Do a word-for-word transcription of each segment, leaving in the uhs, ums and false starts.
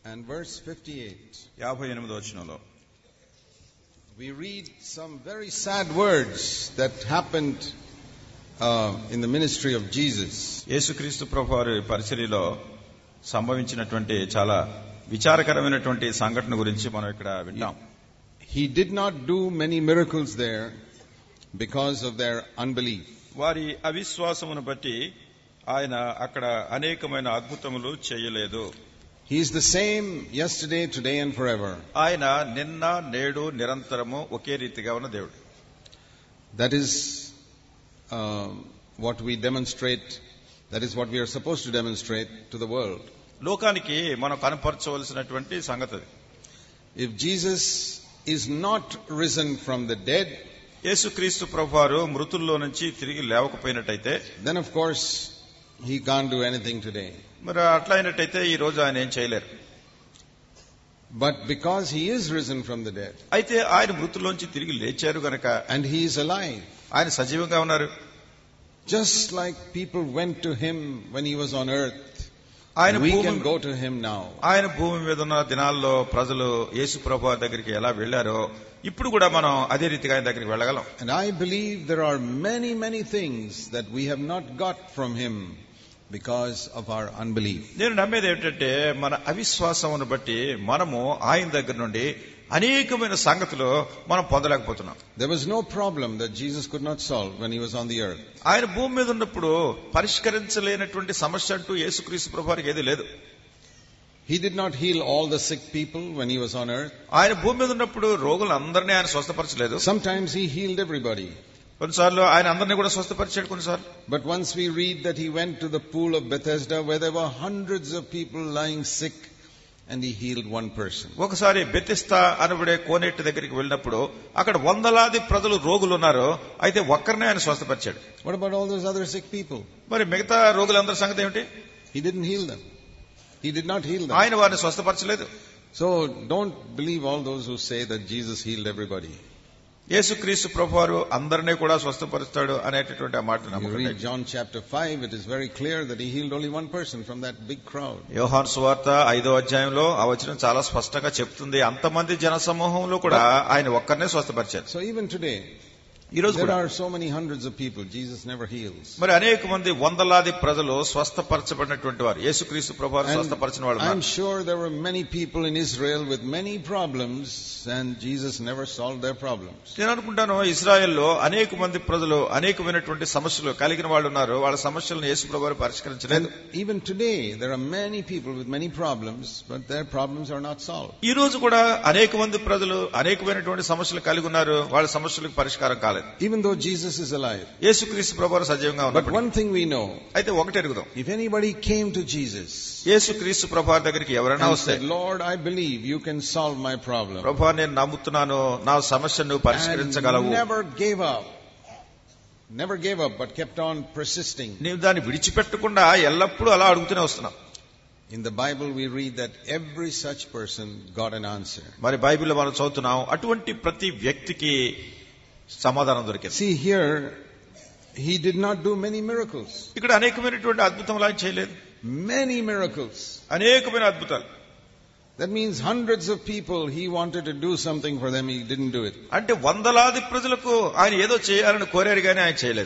and verse fifty-eight. యాభై ఎనిమిదో వచనంలో We read some very sad words that happened uh, in the ministry of Jesus. యేసుక్రీస్తు ప్రభువారి పరిచర్యలో సంభవించినటువంటి చాలా విచారకరమైనటువంటి సంఘటన గురించి మనం ఇక్కడ వింటాం. He did not do many miracles there because of their unbelief. వారి అవిశ్వాసమును బట్టి ఆయన అక్కడ అనేకమైన అద్భుతములు చేయలేదు. He is the same yesterday, today and forever. ఆయన నిన్న నేడు నిరంతరము ఒకే రీతిగా ఉన్న దేవుడు. That is uh, what we demonstrate. That is what we are supposed to demonstrate to the world. లోకానికి మనం కనపరచవలసినటువంటి సంగతి. If Jesus is not risen from the dead, యేసుక్రీస్తు ప్రభువారు మృతుల్లో నుంచి తిరిగి లేవకపోయినట్టయితే, then of course he can't do anything today. మరి అట్లా అయినట్టయితే ఈ రోజు ఆయన ఏం చేయలేరు. But because he is risen from the dead, అయితే ఆయన మృతుల్లోంచి తిరిగి లేచారు గనక, and he is alive, ఆయన సజీవంగా ఉన్నారు. just like people went to him when he was on earth, ఆయన we భూమి can go to him now. ఆయన భూమి మీద ఉన్న దినాల్లో ప్రజలు యేసు ప్రభువు దగ్గరికి ఎలా వెళ్లారో ఇప్పుడు కూడా మనం అదే రీతిగా ఆయన దగ్గరికి వెళ్ళగలం. And I believe there are many many things that we have not got from him because of our unbelief. నేను నమ్మేది ఏమిటంటే మన అవిశ్వాసమును బట్టి మనము ఆయన దగ్గర నుండి అనేకమైన సంగతులు మనం పొందలేకపోతున్నాం. There was no problem that Jesus could not solve when he was on the earth. ఆయన భూమి మీద ఉన్నప్పుడు పరిష్కరించలేనటువంటి సమస్య అంటూ యేసుక్రీస్తు ప్రభువారికి ఏది లేదు. He did not heal all the sick people when he was on earth. ఆయన భూమి మీద ఉన్నప్పుడు రోగులందరినీ ఆయన స్వస్థపరచలేదు. Sometimes he healed everybody. కొన్నిసార్లు ఆయన అందరినీ కూడా స్వస్థపరిచాడు కొన్నిసార్లు. But once we read that he went to the pool of Bethesda where there were hundreds of people lying sick and he healed one person. ఒకసారి బెతెస్దా అనబడే కోనేటి దగ్గరికి వెళ్ళినప్పుడు అక్కడ వందలాది ప్రజలు రోగులు ఉన్నారు, అయితే ఒక్కరినే ఆయన స్వస్థపరిచాడు. What about all those other sick people? మరి మిగతా రోగులందరి సంగతి ఏమిటి? He didn't heal them. He did not heal them. ఆయన వారిని స్వస్థపరచలేదు. So don't believe all those who say that Jesus healed everybody. యేసుక్రీస్తు ప్రభువారు అందరినీ కూడా స్వస్థపరుస్తాడు అనేటటువంటి ఆ మాట You నమ్మకండి. read John chapter five, it is very clear that he healed only one person from that big crowd. యోహాను సువార్త ఐదో అధ్యాయంలో ఆ వచనం చాలా స్పష్టంగా చెప్తుంది, అంతమంది జన సమూహంలో కూడా ఆయన ఒక్కరినే స్వస్థపరిచారు. So even today, ఈ రోజు there కూడా are so many hundreds of people Jesus never heals. మరి అనేక మంది వందలాది ప్రజలు స్వస్థపరచబడినటువంటి వారు, యేసుక్రీస్తు ప్రభువారు స్వస్థపరిచిన వాళ్ళు I'm ఉన్నారు. sure there were many people in Israel with many problems and Jesus never solved their problems. నేను అనుకుంటాను ఇశ్రాయెల్లో అనేక మంది ప్రజలు అనేకమైనటువంటి సమస్యలు కలిగిన వాళ్ళు ఉన్నారు, వాళ్ళ సమస్యలను యేసు ప్రభువారు పరిష్కరించలేదు. And even today there are many people with many problems, but their problems are not solved. ఈ రోజు కూడా అనేక మంది ప్రజలు అనేకమైనటువంటి సమస్యలు కలిగి ఉన్నారు, వాళ్ళ సమస్యలకు పరిష్కారం కాలేదు. Even though Jesus is alive. యేసుక్రీస్తు ప్రభువారు సజీవంగా But ఉన్నారు. one thing we know, అయితే ఒకటి ఎరుగుదాం, if anybody came to Jesus యేసుక్రీస్తు ప్రభువారి దగ్గరికి ఎవరైనా and వస్తే, said, Lord, I believe you can solve my problem, ప్రభువా నేను నమ్ముతున్నాను, నా సమస్యను and పరిష్కరించగలవు, never gave up, never gave up, but kept on persisting. నీవు దాన్ని విడిచిపెట్టకుండా ఎల్లప్పుడూ అలా అడుగుతూనే వస్తున్నావు. In the Bible we read that every such person got an answer. మరి బైబిల్లో మనం చదువుతున్నాం, అటువంటి ప్రతి వ్యక్తికి సమాధానం దొరికింది. See here, he did not do many miracles. ఇక్కడ అనేకమైనటువంటి అద్భుతములు ఆయన చేయలేదు. Many miracles. అనేకమైన అద్భుతాలు. That means hundreds of people, he wanted to do something for them, he didn't do it. అంటే వందలాది ప్రజలకు ఆయన ఏదో చేయాలని కోరారు కానీ ఆయన చేయలేదు.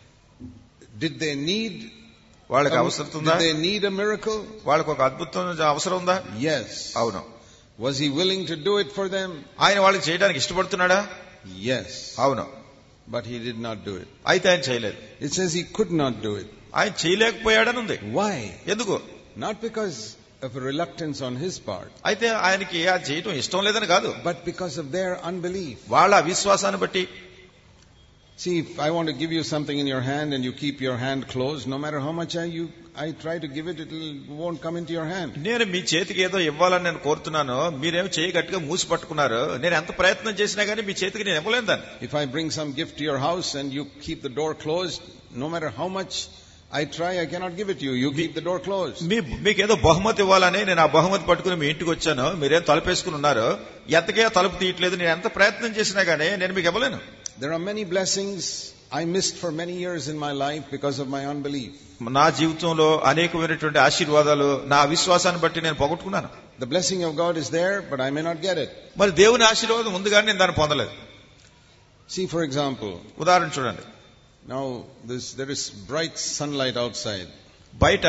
Did they need వాళ్ళకి a, అవసరం ఉందా? did they need a miracle? వాళ్ళకి ఒక అద్భుతం అవసరం ఉందా? Yes. అవును. Was he willing to do it for them? ఆయన వాళ్ళకి చేయడానికి ఇష్టపడుతున్నాడా? Yes. అవును. But he did not do it. అయితే ఆయన చేయలేదు. It says he could not do it. ఆయన చేయలేకపోయాడని ఉంది. Why? ఎందుకు? Not because of a reluctance on his part, అయితే ఆయనకి అది చేయటం ఇష్టం లేదని కాదు, but because of their unbelief. వాళ్ళ అవిశ్వాసాన్ని బట్టి. See, if I want to give you something in your hand and you keep your hand closed, no matter how much I you I try to give it, it won't come into your hand. నేను మీ చేతికి ఏదో ఇవ్వాలని నేను కోరుతున్నాను, మీరేమో చేయి గట్టిగా మూసి పట్టుకున్నారు, నేను ఎంత ప్రయత్నం చేసినా గానీ మీ చేతికి నేను ఇవ్వలేను దాన్ని. If I bring some gift to your house and you keep the door closed, no matter how much I try, I cannot give it to you. You keep the door closed. మీ మీకేదో బహుమతి ఇవ్వాలని నేను ఆ బహుమతి పట్టుకుని మీ ఇంటికి వచ్చాను, మీరేం తలుపేసుకుని ఉన్నారు, ఎంతకే తలుపు తీయట్లేదు, నేను ఎంత ప్రయత్నం చేసినా గానీ నేను మీకు ఇవ్వలేను. There are many blessings I missed for many years in my life because of my unbelief. నా జీవితంలో అనేకమైనటువంటి ఆశీర్వాదాలు నా అవిశ్వాసాన్ని బట్టి నేను పోగొట్టుకున్నాను. The blessing of God is there, but I may not get it. మరి దేవుని ఆశీర్వాదం ఉంది కానీ నేను దాన్ని పొందలేదు. See, for example, ఉదాహరణ చూడండి. now this there is bright sunlight outside. బయట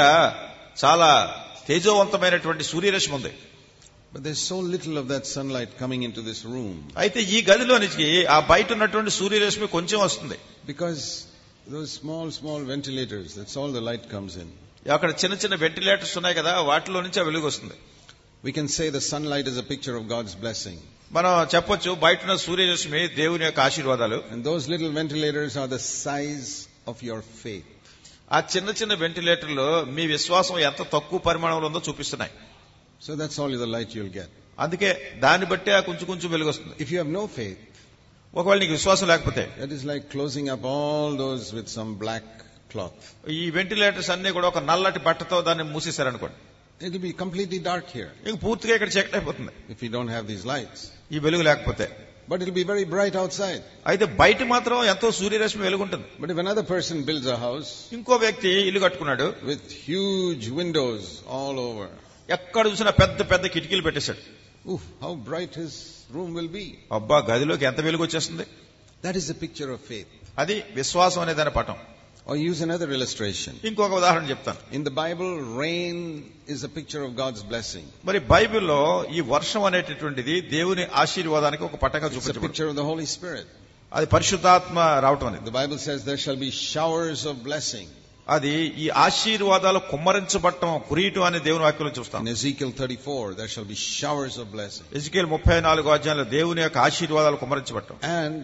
చాలా తేజోవంతమైనటువంటి సూర్యరశ్మి ఉంది. But there's so little of that sunlight coming into this room. అయితే ఈ గదిలోనికి ఆ బయట ఉన్నటువంటి సూర్యరశ్మి కొంచెం వస్తుంది. Because those small small ventilators, that's all the light comes in. అక్కడ చిన్న చిన్న వెంటిలేటర్స్ ఉన్నాయి కదా, వాటిలో నుంచి ఆ వెలుగు వస్తుంది. We can say the sunlight is a picture of God's blessing. మనం చెప్పొచ్చు బయట ఉన్న సూర్యరశ్మి దేవుని యొక్క ఆశీర్వాదాలు. And those little ventilators are the size of your faith. ఆ చిన్న చిన్న వెంటిలేటర్లు మీ విశ్వాసం ఎంత తక్కువ పరిమాణంలో ఉందో చూపిస్తున్నాయి. So that's all the light you'll get. అందుకే దాన్ని బట్టి ఆ కొంచెం కొంచెం వెలుగు వస్తుంది. If you have no faith, ఒకవేళ నీకు విశ్వాసం లేకపోతే, that is like closing up all those with some black cloth. ఈ వెంటిలేటర్స్ అన్ని కూడా ఒక నల్లటి బట్టతో దాన్ని మూసేశారనుకోండి, it will be completely dark here. ఇంక పూర్తిగా ఇక్కడ చీకటి అయిపోతుంది if you don't have these lights. ఈ వెలుగు లేకపోతే. But it will be very bright outside. అయితే బయట మాత్రం ఎంతో సూర్యరశ్మి వెలుగుంటుంది. But if another person builds a house, ఇంకో వ్యక్తి ఇల్లు కట్టుకున్నాడు, with huge windows all over, ఎక్కడ చూసినా పెద్ద పెద్ద కిటికీలు పెట్టేశాడు, oof, how bright his room will be. అబ్బా గదిలోకి ఎంత వెలుగు వచ్చేస్తుంది. That is a picture of faith. అది విశ్వాసం అనే దాని పటం. Or use another illustration. ఇంకొక ఉదాహరణ చెప్తాను. In the Bible, rain is a picture of God's blessing. మరి బైబిల్లో ఈ వర్షం అనేటటువంటిది దేవుని ఆశీర్వాదానికి ఒక పటంగా It's a చూపించబడింది. picture of the Holy Spirit. అది పరిశుద్ధాత్మ రావటం అనేది. The Bible says there shall be showers of blessing. అది ఈ ఆశీర్వాదాలు కుమ్మరించబట్టం కురియటం అనే దేవుని వాక్యంలో చూస్తాం. In Ezekiel thirty-four, there shall be showers of blessing. ఎజెకీయెల్ ముప్పై నాలుగో అధ్యాయంలో దేవుని యొక్క ఆశీర్వాదాలు కుమ్మరించబట్టం. And,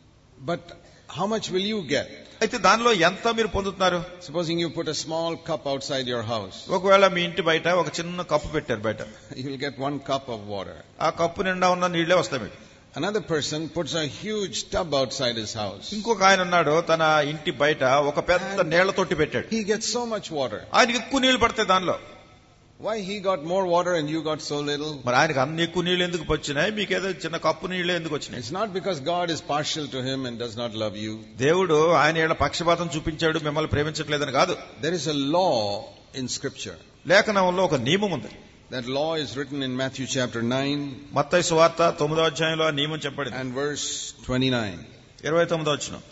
but how much will you get? అయితే దానిలో ఎంత మీరు పొందుతున్నారు? Supposing you put a small cup outside your house. ఒకవేళ మీ ఇంటి బయట ఒక చిన్న కప్పు పెట్టారు బయట, you will get one cup of water. ఆ కప్పు నిండా ఉన్న నీళ్లే వస్తాయి మీకు. Another person puts a huge tub outside his house. ఇంకొక ఆయన ఉన్నాడు, తన ఇంటి బయట ఒక పెద్ద నీళ్ల తొట్టి పెట్టాడు. He gets so much water. ఆయనకి ఎక్కువ నీళ్లు పడతాయి దానిలో. Why he got more water and you got so little? మరి ఆయనకు అన్ని ఎక్కువ నీళ్లు ఎందుకు వచ్చినాయి, మీకేదో చిన్న కప్పు నీళ్లే ఎందుకు వచ్చినాయి? It's not because God is partial to him and does not love you. దేవుడు ఆయన ఏళ్ళ పక్షపాతం చూపించాడు, మిమ్మల్ని ప్రేమించట్లేదని కాదు. There is a law in Scripture. లేఖనంలో ఒక నియమం ఉంది. That law is written in Matthew chapter nine. మత్తయి సువార్త తొమ్మిదో అధ్యాయంలో ఆ నియమం చెప్పబడింది. And verse twenty-nine. ఇరవై తొమ్మిదో వచనం.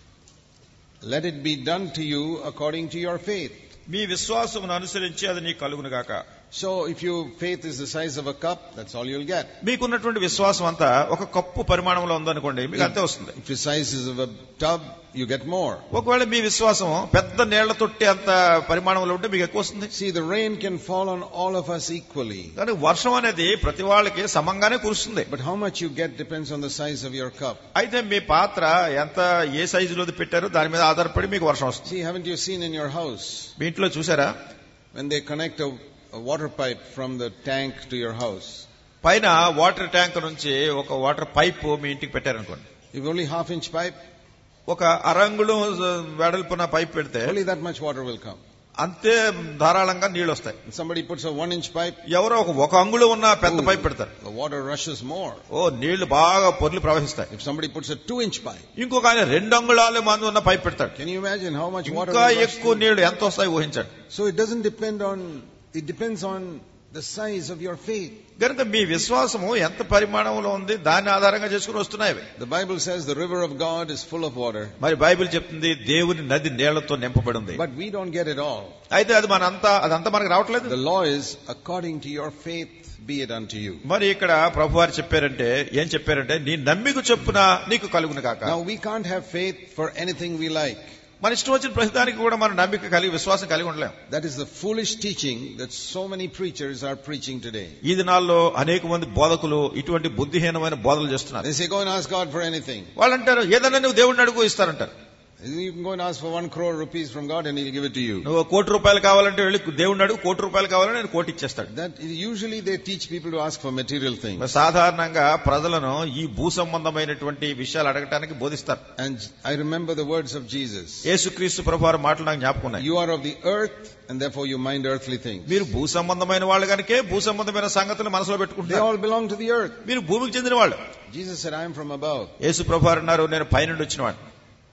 Let it be done to you according to your faith. మీ విశ్వాసమును అనుసరించి అది నీకు కలుగును గాక. So if your faith is the size of a cup, that's all you'll get. మీకున్నటువంటి విశ్వాసం అంతా ఒక కప్పు పరిమాణంలో ఉందనుకోండి, మీకు అంతే వస్తుంది. If your size is of a tub, you get more. ఒకవేళ మీ విశ్వాసం పెద్ద నీళ్ల తొట్టి అంత పరిమాణంలో ఉంటే మీకు ఎక్కువ వస్తుంది. See, the rain can fall on all of us equally. కానీ వర్షం అనేది ప్రతి వాళ్ళకి సమంగానే కురుస్తుంది. But how much you get depends on the size of your cup. అయితే మీ పాత్ర ఎంత ఏ సైజులో పెట్టారో దాని మీద ఆధారపడి మీకు వర్షం వస్తుంది. See, haven't you seen in your house? మీ ఇంట్లో చూసారా, when they connect a, a water pipe from the tank to your house, పైన వాటర్ ట్యాంక్ నుంచి ఒక వాటర్ పైప్ మీ ఇంటికి పెట్టారనుకోండి. if only half inch pipe, ఒక అరంగుళం వెడల్పున పైప్ పెడితే only that much water will come. అంతే ధారాళంగా నీళ్లు వస్తాయి. Somebody puts a one inch pipe, ఎవరో ఒక ఒక అంగుళం ఉన్న పెద్ద పైప్ పెడతారు, the water rushes more. ఓ నీళ్లు బాగా పొర్లి ప్రవహిస్తాయి. If somebody puts a two inch pipe, ఇంకొక ఆయన రెండు అంగుళాలు మంది ఉన్న పైప్ పెడతాడు. can you imagine how much water ఇంకా will rush ఎక్కువ through? నీళ్లు ఎంత వస్తాయి ఊహించండి. So it doesn't depend on, it depends on the size of your faith. కనుక మీ విశ్వాసము ఎంత పరిమాణంలో ఉంది దాన్ని ఆధారంగా చేసుకుని వస్తున్నాయి. The Bible says the river of God is full of water. మరి బైబిల్ చెప్తుంది దేవుని నది నీళ్లతో నింపబడి ఉంది. But we don't get it all. అయితే అది మనంతా అదంతా మనకు రావట్లేదు. The law is according to your faith be it unto you. మరి ఇక్కడ ప్రభువారు చెప్పారంటే ఏం చెప్పారంటే, నీ నమ్మిక చొప్పున నీకు కలుగును గాక. Now we can't have faith for anything we like. మన ఇష్టం వచ్చిన ప్రతిదానికి కూడా మన నమ్మిక కలిగి విశ్వాసం కలిగి ఉండలేం. That is the foolish teaching that so many preachers are preaching today. ఈ దినాల్లో అనేక మంది బోధకులు ఇటువంటి బుద్ధిహీనమైన బోధలు చేస్తున్నారు. They say go and ask God for anything. వాళ్ళు అంటారు ఏదైనా నువ్వు దేవుడిని అడుగు ఇస్తారంటారు. You can go and ask for one crore rupees from God and He'll give it to you. నువ్వు కోటి రూపాయలు కావాలంటే వెళ్ళి దేవుడిని అడుగు, కోటి రూపాయలు కావాలంటే నేను కోటి ఇచ్చేస్తాడు. That usually they teach people to ask for material things. సాధారణంగా ప్రజలను ఈ భూ సంబంధమైనటువంటి విషయాలు అడగటానికి బోధిస్తారు. And I remember the words of Jesus. యేసుక్రీస్తు ప్రభువారి మాటలు నాకు జ్ఞాపకం ఉన్నాయి. You are of the earth and therefore you mind earthly things. మీరు భూ సంబంధమైన వాళ్ళు కనుకే భూ సంబంధమైన సంగతులు మనసులో They పెట్టుకుంటారు. all belong to the earth. మీరు భూమికి చెందిన వాళ్ళు. Jesus said, I am from above. యేసు ప్రభువారు అన్నారు, నేను పైనుండి వచ్చిన వాడిని.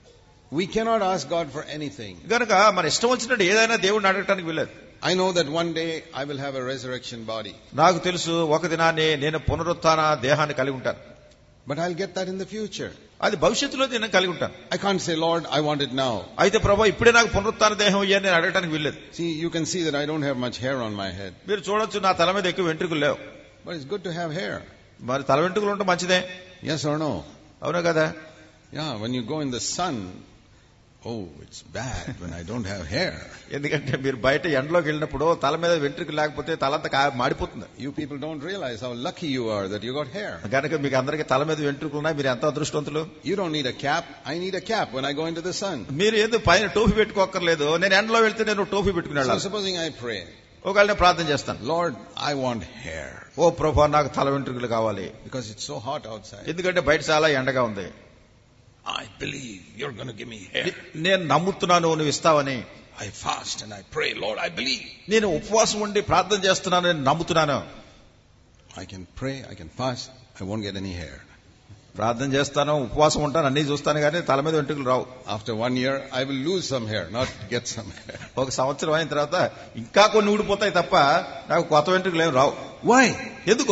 We cannot ask God for anything. గనుక మన ఇష్టం వచ్చినట్టు ఏదైనా దేవుడిని అడగటానికి వీలేదు. I know that one day I will have a resurrection body. నాకు తెలుసు ఒక దినాన్ని నేను పునరుత్థాన దేహాన్ని కలిగి ఉంటాను. But I'll get that in the future. అది భవిష్యత్తులో నేను కలిగి ఉంటాను. I can't say, Lord, I want it now. అయితే ప్రభువా ఇప్పుడే నాకు పునరుత్థాన దేహం ఇయ్యని నేను అడగటానికి వీలేదు. See, you can see that I don't have much hair on my head. మీరు చూడొచ్చు నా తల మీద ఎక్కువ వెంట్రుకలు లేవు. But it's good to have hair. మరి తల వెంట్రుకలు ఉంటే మంచిదే. Yes or no? అవునా కదా? Yeah, when you go in the sun, oh, it's bad when I don't have hair. ఎందుకంటే మీరు బయట ఎండలోకి వెళ్ళినప్పుడు తల మీద వెంట్రుకలు లేకపోతే తలంతా మాడిపోతుంది. You people don't realize how lucky you are that you got hair. కనుక మీకు అందరికీ తల మీద వెంట్రుకలు ఉన్నాయి, మీరు ఎంత అదృష్టవంతులు. You don't need a cap. I need a cap when I go into the sun. మీరు ఎందుకు పైన టోపీ పెట్టుకోకర్లేదు, నేను ఎండలో వెళ్తే నేను టోపీ పెట్టుకుని వెళ్ళాలి. So supposing I pray, ఒకవేళ నేను ప్రార్థన చేస్తాను, Lord, I want hair. ఓ ప్రభువా నాకు తల వెంట్రుకలు కావాలి, because it's so hot outside. ఎందుకంటే బయట చాలా ఎండగా ఉంది. I believe you're going to give me hair. నేను నమ్ముతున్నాను నువ్వు ఇస్తావని. I fast and I pray, Lord, I believe. నేను ఉపవాసం ఉండి ప్రార్థన చేస్తున్నాను, నేను నమ్ముతున్నాను. I can pray, I can fast, I won't get any hair. ప్రార్థన చేస్తాను, ఉపవాసం ఉంటాను, అన్ని చూస్తాను, కానీ తల మీద వెంట్రుకలు రావు. After one year, I will lose some hair, not get some hair. ఒక సంవత్సరం అయిన తర్వాత ఇంకా కొన్ని ఊడిపోతాయి తప్ప నాకు కొత్త వెంట్రుకలు ఏమి రావు. Why? ఎందుకో?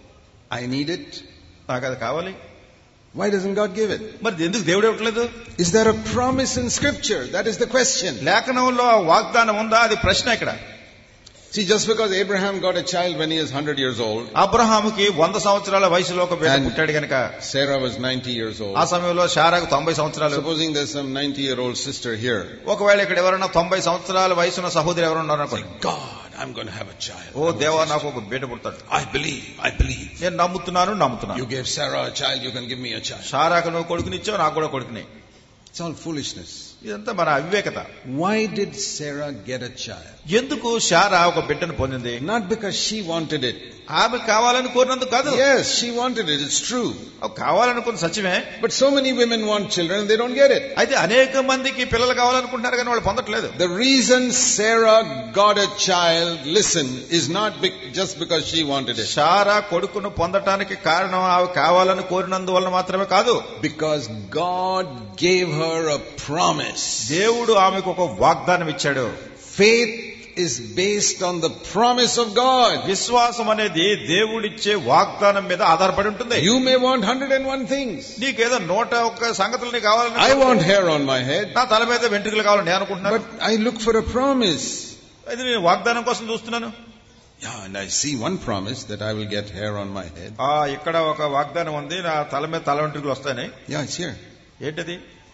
I need it. నాకు అది కావాలి. Why doesn't God give it? మరి ఎందుకు దేవుడు ఇవ్వట్లేదు? Is there a promise in scripture? That is the question. లేఖనంలో వాగ్దానం ఉందా? అది ప్రశ్న ఇక్కడ. See, just because Abraham got a child when he is one hundred years old, అబ్రహాముకి వంద సంవత్సరాల వయసులో ఒక బిడ్డ పుట్టాడు గనుక, Sarah was ninety years old. ఆ సమయంలో శారాకు తొంభై సంవత్సరాలు. Supposing there's some ninety year old sister here. ఒకవేళ ఇక్కడ ఎవరైనా తొంభై సంవత్సరాల వయసున్న సహోదరి ఎవరైనా ఉన్నారనుకోండి, God, I'm going to have a child. ఓ దేవా నాకు ఒక బిడ్డ పుడతాడు. I believe, I believe. నేను నమ్ముతున్నాను నమ్ముతున్నాను. You gave Sarah a child, you can give me a child. శారాకు నువ్వు కొడుకునిచ్చావు, నాకు కూడా కొడుకుని. It's all foolishness. ఇదంతా మన అవివేకత. Why did Sarah get a child? ఎందుకు శారా ఒక బిడ్డను పొందింది? Not because she wanted it. ఆమె కావాలని కోరినందుకు కాదు. Yes, she wanted it. It's true. కావాలనుకున్న సత్యమే. But so many women want children, they don't get it. అయితే అనేక మందికి పిల్లలు కావాలనుకుంటున్నారు కానీ వాళ్ళు పొందట్లేదు. The reason Sarah got a child, listen, is not be- just because she wanted it. Sarah కొడుకును పొందటానికి కారణం ఆమె కావాలని కోరినందువల్ల మాత్రమే కాదు. Because God gave her a promise. దేవుడు ఆమెకు ఒక వాగ్దానం ఇచ్చాడు. Faith is based on the promise of God. విశ్వాసం అనేది దేవుడిచ్చే వాగ్దానం మీద ఆధారపడి ఉంటుంది. You may want one hundred and one things. నీకేదో నూట ఒక్క సంగతులు నీకు కావాలని, I want hair on my head. నా తల మీద వెంట్రుకలు కావాలని నేను అనుకుంటున్నాను. But I look for a promise. అయితే నేను వాగ్దానం కోసం చూస్తున్నాను. Yeah, and I see one promise that I will get hair on my head. ఆ ఇక్కడ ఒక వాగ్దానం ఉంది, నా తల మీద తల వెంట్రుకలు వస్తాయని. Yeah, it's here. ఏంటది?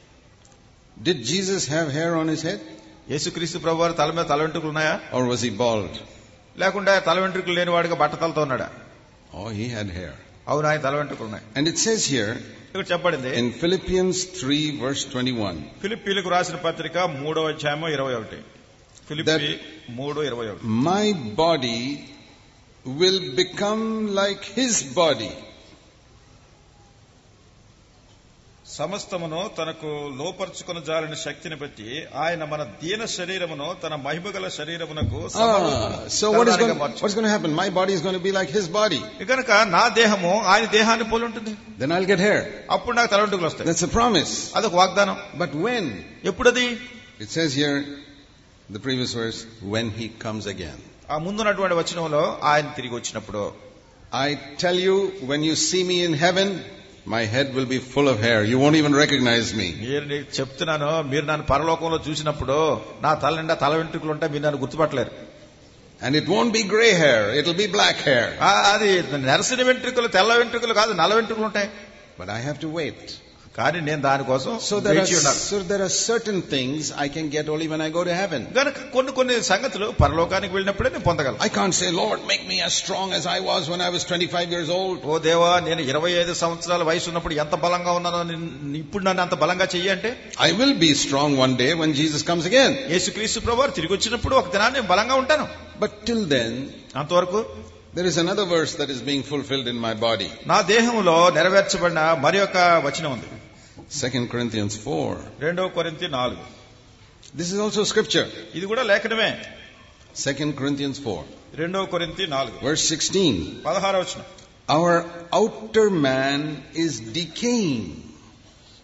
Did Jesus have hair on his head? యేసుక్రీస్తు ప్రభువారు తల మీద తల వెంట్రుకలు ఉన్నాయా? Or was he bald? లేకుండా తల వెంట్రుకలు లేని వాడిగా బట్టతలతో ఉన్నాడా? Oh, he had hair. అవును, ఆయన తల వెంట్రుకలు ఉన్నాయి. And it says here ఇక్కడ చెప్పబడింది in Philippians three verse twenty-one. ఫిలిప్పీలకు రాసిన పత్రిక మూడో అధ్యాయం ఇరవై ఒకటి. ఫిలిప్పీ మూడు ఇరవై ఒకటి. My body will become like his body. సమస్తమును తనకు లోపర్చుకుని జాలిన శక్తిని బట్టి ఆయన మన దీన శరీరమును తన మహిమగల శరీరమునకు Ah, so what is going, what's going to happen? My body is going to be like his body. కనుక నా దేహము ఆయన దేహాన్ని పోలి ఉంటుంది. Then I'll get hair. అప్పుడు నాకు తల వెంట్రుకలు వస్తాయి. That's a promise. అదొక వాగ్దానం. But when? ఎప్పుడది? It says here, the previous verse, when he comes again. ఆ ముందున్నటువంటి వచనంలో ఆయన తిరిగి వచ్చినప్పుడు. I tell you, when you see me in heaven, my head will be full of hair. You won't even recognize me. మీరు నీకు చెప్తున్నాను, మీరు నన్ను పరలోకంలో చూసినప్పుడు నా తల నిండా తల వెంట్రుకలు ఉంటాయి, మీరు నన్ను గుర్తుపట్టలేరు. And it won't be gray hair, it'll be black hair. అది నెరసిన వెంట్రుకలు, తెల్ల వెంట్రుకలు కాదు, నల్ల వెంట్రుకలు ఉంటాయి. But I have to wait. కానీ నేను దానికోసం So there are, so there are certain things I can get only when I go to heaven. గనుక కొన్ని కొన్ని సంగతులు పరలోకానికి వెళ్ళినప్పుడే నేను పొందగలను. I can't say, Lord, make me as strong as I was when I was twenty-five years old. ఓ దేవా, నేను ఇరవై ఐదు సంవత్సరాల వయసు ఉన్నప్పుడు ఎంత బలంగా ఉన్నానో ఇప్పుడు నన్ను అంత బలంగా చెయ్యి అంటే, I will be strong one day when Jesus comes again. యేసుక్రీస్తు ప్రభువారు తిరిగి వచ్చినప్పుడు ఒక దినాన్ని నేను బలంగా ఉంటాను. But till then, అంతవరకు there is another verse that is being fulfilled in my body. నా దేహంలో నెరవేర్చబడిన మరి ఒక వచనం ఉంది. Second Corinthians four. రెండో కొరింథీ నాలుగు. This is also scripture. ఇది కూడా లేఖనమే. Second Corinthians four. రెండో కొరింథీ నాలుగు. Verse sixteen. పదహారవ వచనం. Our outer man is decaying.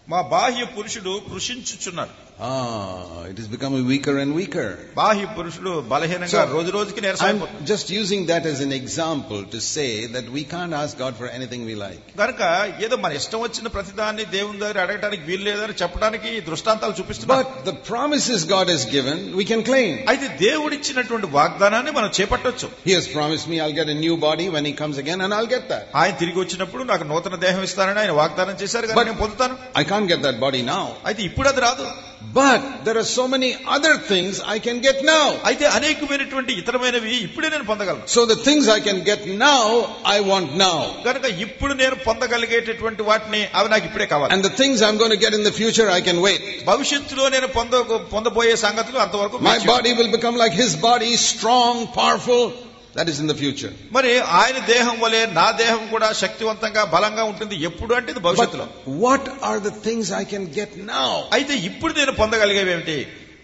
మా బాహ్య పురుషుడు కృషించుచున్నాడు. Ah, it is becoming weaker and weaker. బాహ్య పురుషుడు బలహీనంగా రోజు రోజుకి నీరసమైపోతుంది. I'm just using that as an example to say that we can't ask God for anything we like. కనుక ఏదో మన ఇష్టం వచ్చిన ప్రతిదాన్ని దేవుని దగ్గర అడగడానికి వీలు లేదని చెప్పడానికి దృష్టాంతాలు చూపిస్తున్నాం. But the promises God has given, we can claim. అయితే దేవుడిచ్చినటువంటి వాగ్దానాన్ని మనం చేపట్టొచ్చు. He has promised me I'll get a new body when he comes again and I'll get that. ఆయన తిరిగి వచ్చినప్పుడు నాకు నూతన దేహం ఇస్తానని ఆయన వాగ్దానం చేశారు కదా, నేను పొందుతాను. I can't get that body now. అయితే ఇప్పుడు అది రాదు. But there are so many other things I can get now. అయితే అనేకమైనటువంటి ఇతరమైనవి ఇప్పుడే నేను పొందగలను. So the things I can get now, I want now. కనుక ఇప్పుడు నేను పొందగలిగేటటువంటి వాటిని అవి నాకు ఇప్పుడే కావాలి. And the things I'm going to get in the future, I can wait. భవిష్యత్తులో నేను పొంద పొందబోయే సంగతులు అంతవరకు My body will become like his body, strong, powerful. That is in the future. మరి ఆయన దేహం వలె నా దేహం కూడా శక్తివంతంగా బలంగా ఉంటుంది ఎప్పుడు అంటే ఇది భవిష్యత్తులో. What are the things I can get now? అయితే ఇప్పుడు నేను పొందగలిగేవి ఏమిటి?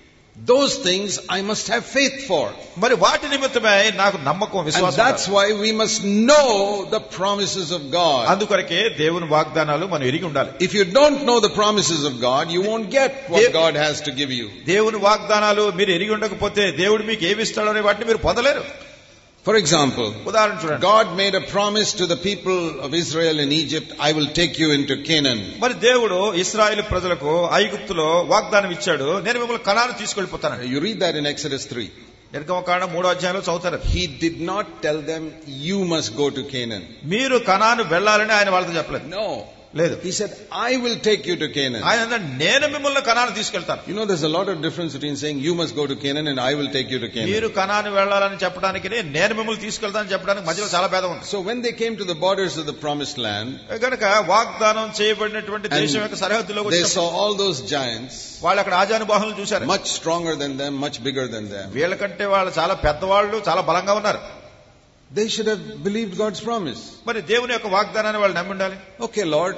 Those things I must have faith for. మరి వాటి నిమిత్తమే నాకు నమ్మకం, విశ్వాసం. And that's why we must know the promises of God. అందుకొరకే దేవుని వాగ్దానాలు మనం ఎరిగి ఉండాలి. If you don't know the promises of God, you won't get what God has to give you. దేవుని వాగ్దానాలు మీరు ఎరిగి ఉండకపోతే దేవుడు మీకు ఏమి ఇస్తాడో అనే వాటిని మీరు పొందలేరు. For example, ఉదాహరణ చూడండి. God made a promise to the people of Israel in Egypt, I will take you into Canaan. మరి దేవుడు ఇశ్రాయేలు ప్రజలకు ఐగుప్తులో వాగ్దానం ఇచ్చాడు, నేను మిమ్మల్ని కనాను తీసుకెళ్లిపోతాను. You read that in Exodus three. నిర్గమకాండం మూడో అధ్యాయంలో చదువుతారు. He did not tell them, you must go to Canaan. మీరు కనాను వెళ్ళాలని ఆయన వాళ్ళతో చెప్పలేదు. No. లేదు. He said, I will take you to Canaan. ఆయన అన్నాడు, నేను మిమ్మల్ని కనాను తీసుకెళ్తాను. You know, there's a lot of difference between saying you must go to Canaan and I will take you to Canaan. మీరు కనాను వెళ్ళాలని చెప్పడానికి నేను మిమ్మల్ని తీసుకెళ్తానని చెప్పడానికి మధ్యలో చాలా భేదం ఉంది. So when they came to the borders of the promised land, కనుక వాగ్దానం చేయబడినటువంటి దేశం యొక్క సరిహద్దులోకి they saw all those giants, వాళ్ళు అక్కడ ఆజానుబాహులను చూశారు. much stronger than them, much bigger than them. వీళ్ళకంటే వాళ్ళు చాలా పెద్దవాళ్ళు, చాలా బలంగా ఉన్నారు. They should have believed God's promise. మరి దేవుని యొక్క వాగ్దానాన్ని వాళ్ళు నమ్మి ఉండాలి. Okay, Lord.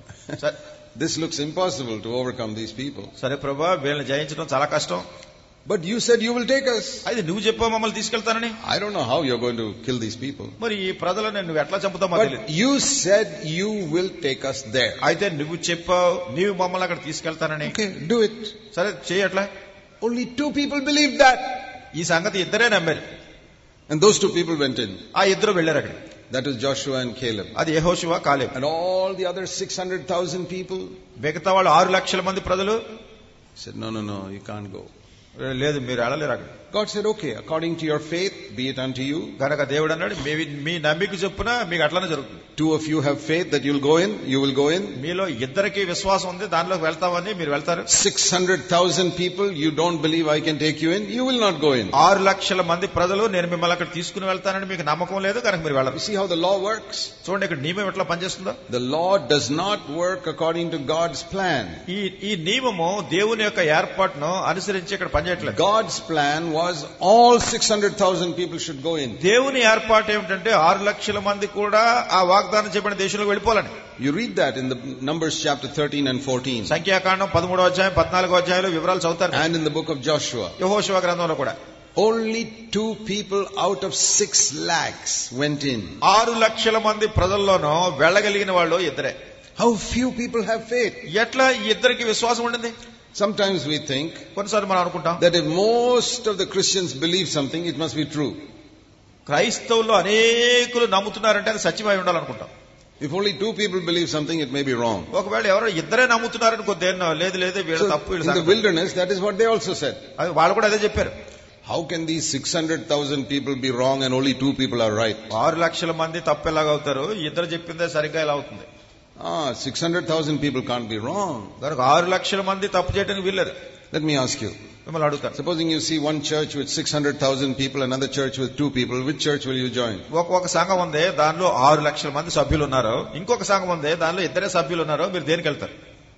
This looks impossible to overcome these people. సరే ప్రభువా, వీళ్ళని జయించడం చాలా కష్టం. But you said you will take us. అయితే నువ్వు చెప్పావు మమ్మల్ని తీసుకెళ్తానని. I don't know how you're going to kill these people. మరి ఈ ప్రజలను నువ్వు ఎట్లా చంపుతావు మాకు తెలియదు. But you said you will take us there. అయితే నువ్వు చెప్పావు నీవు మమ్మల్ని అక్కడ తీసుకెళ్తానని. Okay, do it. సరే చేయట్లా. Only two people believed that. ఈ సంగతి ఇద్దరే నమ్మారు. And those two people went in. ఆ ఇద్దరు వెళ్ళారు అక్కడ. That was Joshua and Caleb. అది యెహోషువ, కాలేబు. And all the other six hundred thousand people, మిగతా వాళ్ళు ఆరు లక్షల మంది ప్రజలు said, no, no, no, you can't go. లేదు, మీరు వెళ్ళలేరు అక్కడ. God said, okay, according to your faith, be it unto you. కనుక దేవుడు అన్నాడు, మీ నమ్మిక చొప్పున మీకు అట్లానే జరుగుతుంది. Two of you have faith that you'll go in, you will go in. మీలో ఇద్దరికి విశ్వాసం ఉంది, దానిలోకి వెళ్తామని మీరు వెళ్తారు. Six hundred thousand people, you don't believe I can take you in, you will not go in. ఆరు లక్షల మంది ప్రజలు నేను మిమ్మల్ని అక్కడ తీసుకుని వెళ్తానని మీకు నమ్మకం లేదు, కనుక మీరు వెళ్ళరు. You see how the law works? చూడండి ఇక్కడ నియమం ఎట్లా పనిచేస్తుందో. The law does not work according to God's plan. ఈ ఈ నియమము దేవుని యొక్క ఏర్పాటును అనుసరించి ఇక్కడ పనిచేయట్లేదు. God's plan was all six hundred thousand people should go in. దేవుని ఏర్పాటు ఏమిటంటే ఆరు లక్షల మంది కూడా ఆ వాగ్దానం చెప్పిన దేశంలోకి వెళ్ళిపోవాలని. You read that in the Numbers chapter thirteen and fourteen. సంఖ్యాకాండం పదమూడో అధ్యాయం పద్నాలుగో అధ్యాయంలో వివరాలు చదువుతారు. And in the book of Joshua. యెహోషువ గ్రంథంలో కూడా. Only two people out of six lakhs went in. ఆరు లక్షల మంది ప్రజల్లోనూ వెళ్ళగలిగిన వాళ్ళు ఇద్దరే. How few people have faith? ఎట్లా ఈ ఇద్దరికి విశ్వాసం ఉండింది? Sometimes we think కొన్నిసార్లు మనం అనుకుంటాం that if most of the Christians believe something, it must be true. క్రైస్తవులు అనేకులు నమ్ముతున్నారంటే అది సత్యమై ఉండాలనుకుంటాం. If only two people believe something, it may be wrong. ఒకవేళ ఎవరో ఇద్దరే నమ్ముతున్నారని కొద్దిగా లేదు లేదు వీళ్ళ తప్పు. In the wilderness, that is what they also said. వాళ్ళు కూడా అదే చెప్పారు. How can these six hundred thousand people be wrong and only two people are right? ఆరు లక్షల మంది తప్పు ఎలాగవుతారు, ఇద్దరు చెప్పిందే సరిగ్గా ఎలా అవుతుంది? Ah, six hundred thousand people can't be wrong. కనుక ఆరు లక్షల మంది తప్పు చేయడానికి వీల్లేదు. Let me ask you. మిమ్మల్ని అడుగుతాను. Supposing you see one church with six hundred thousand people, another church with two people, which church will you join? ఒక ఒక సంఘం ఉంది, దానిలో ఆరు లక్షల మంది సభ్యులు ఉన్నారు. ఇంకొక సంఘం ఉంది, దానిలో ఇద్దరే సభ్యులు ఉన్నారు. మీరు దేనికి వెళ్తారు?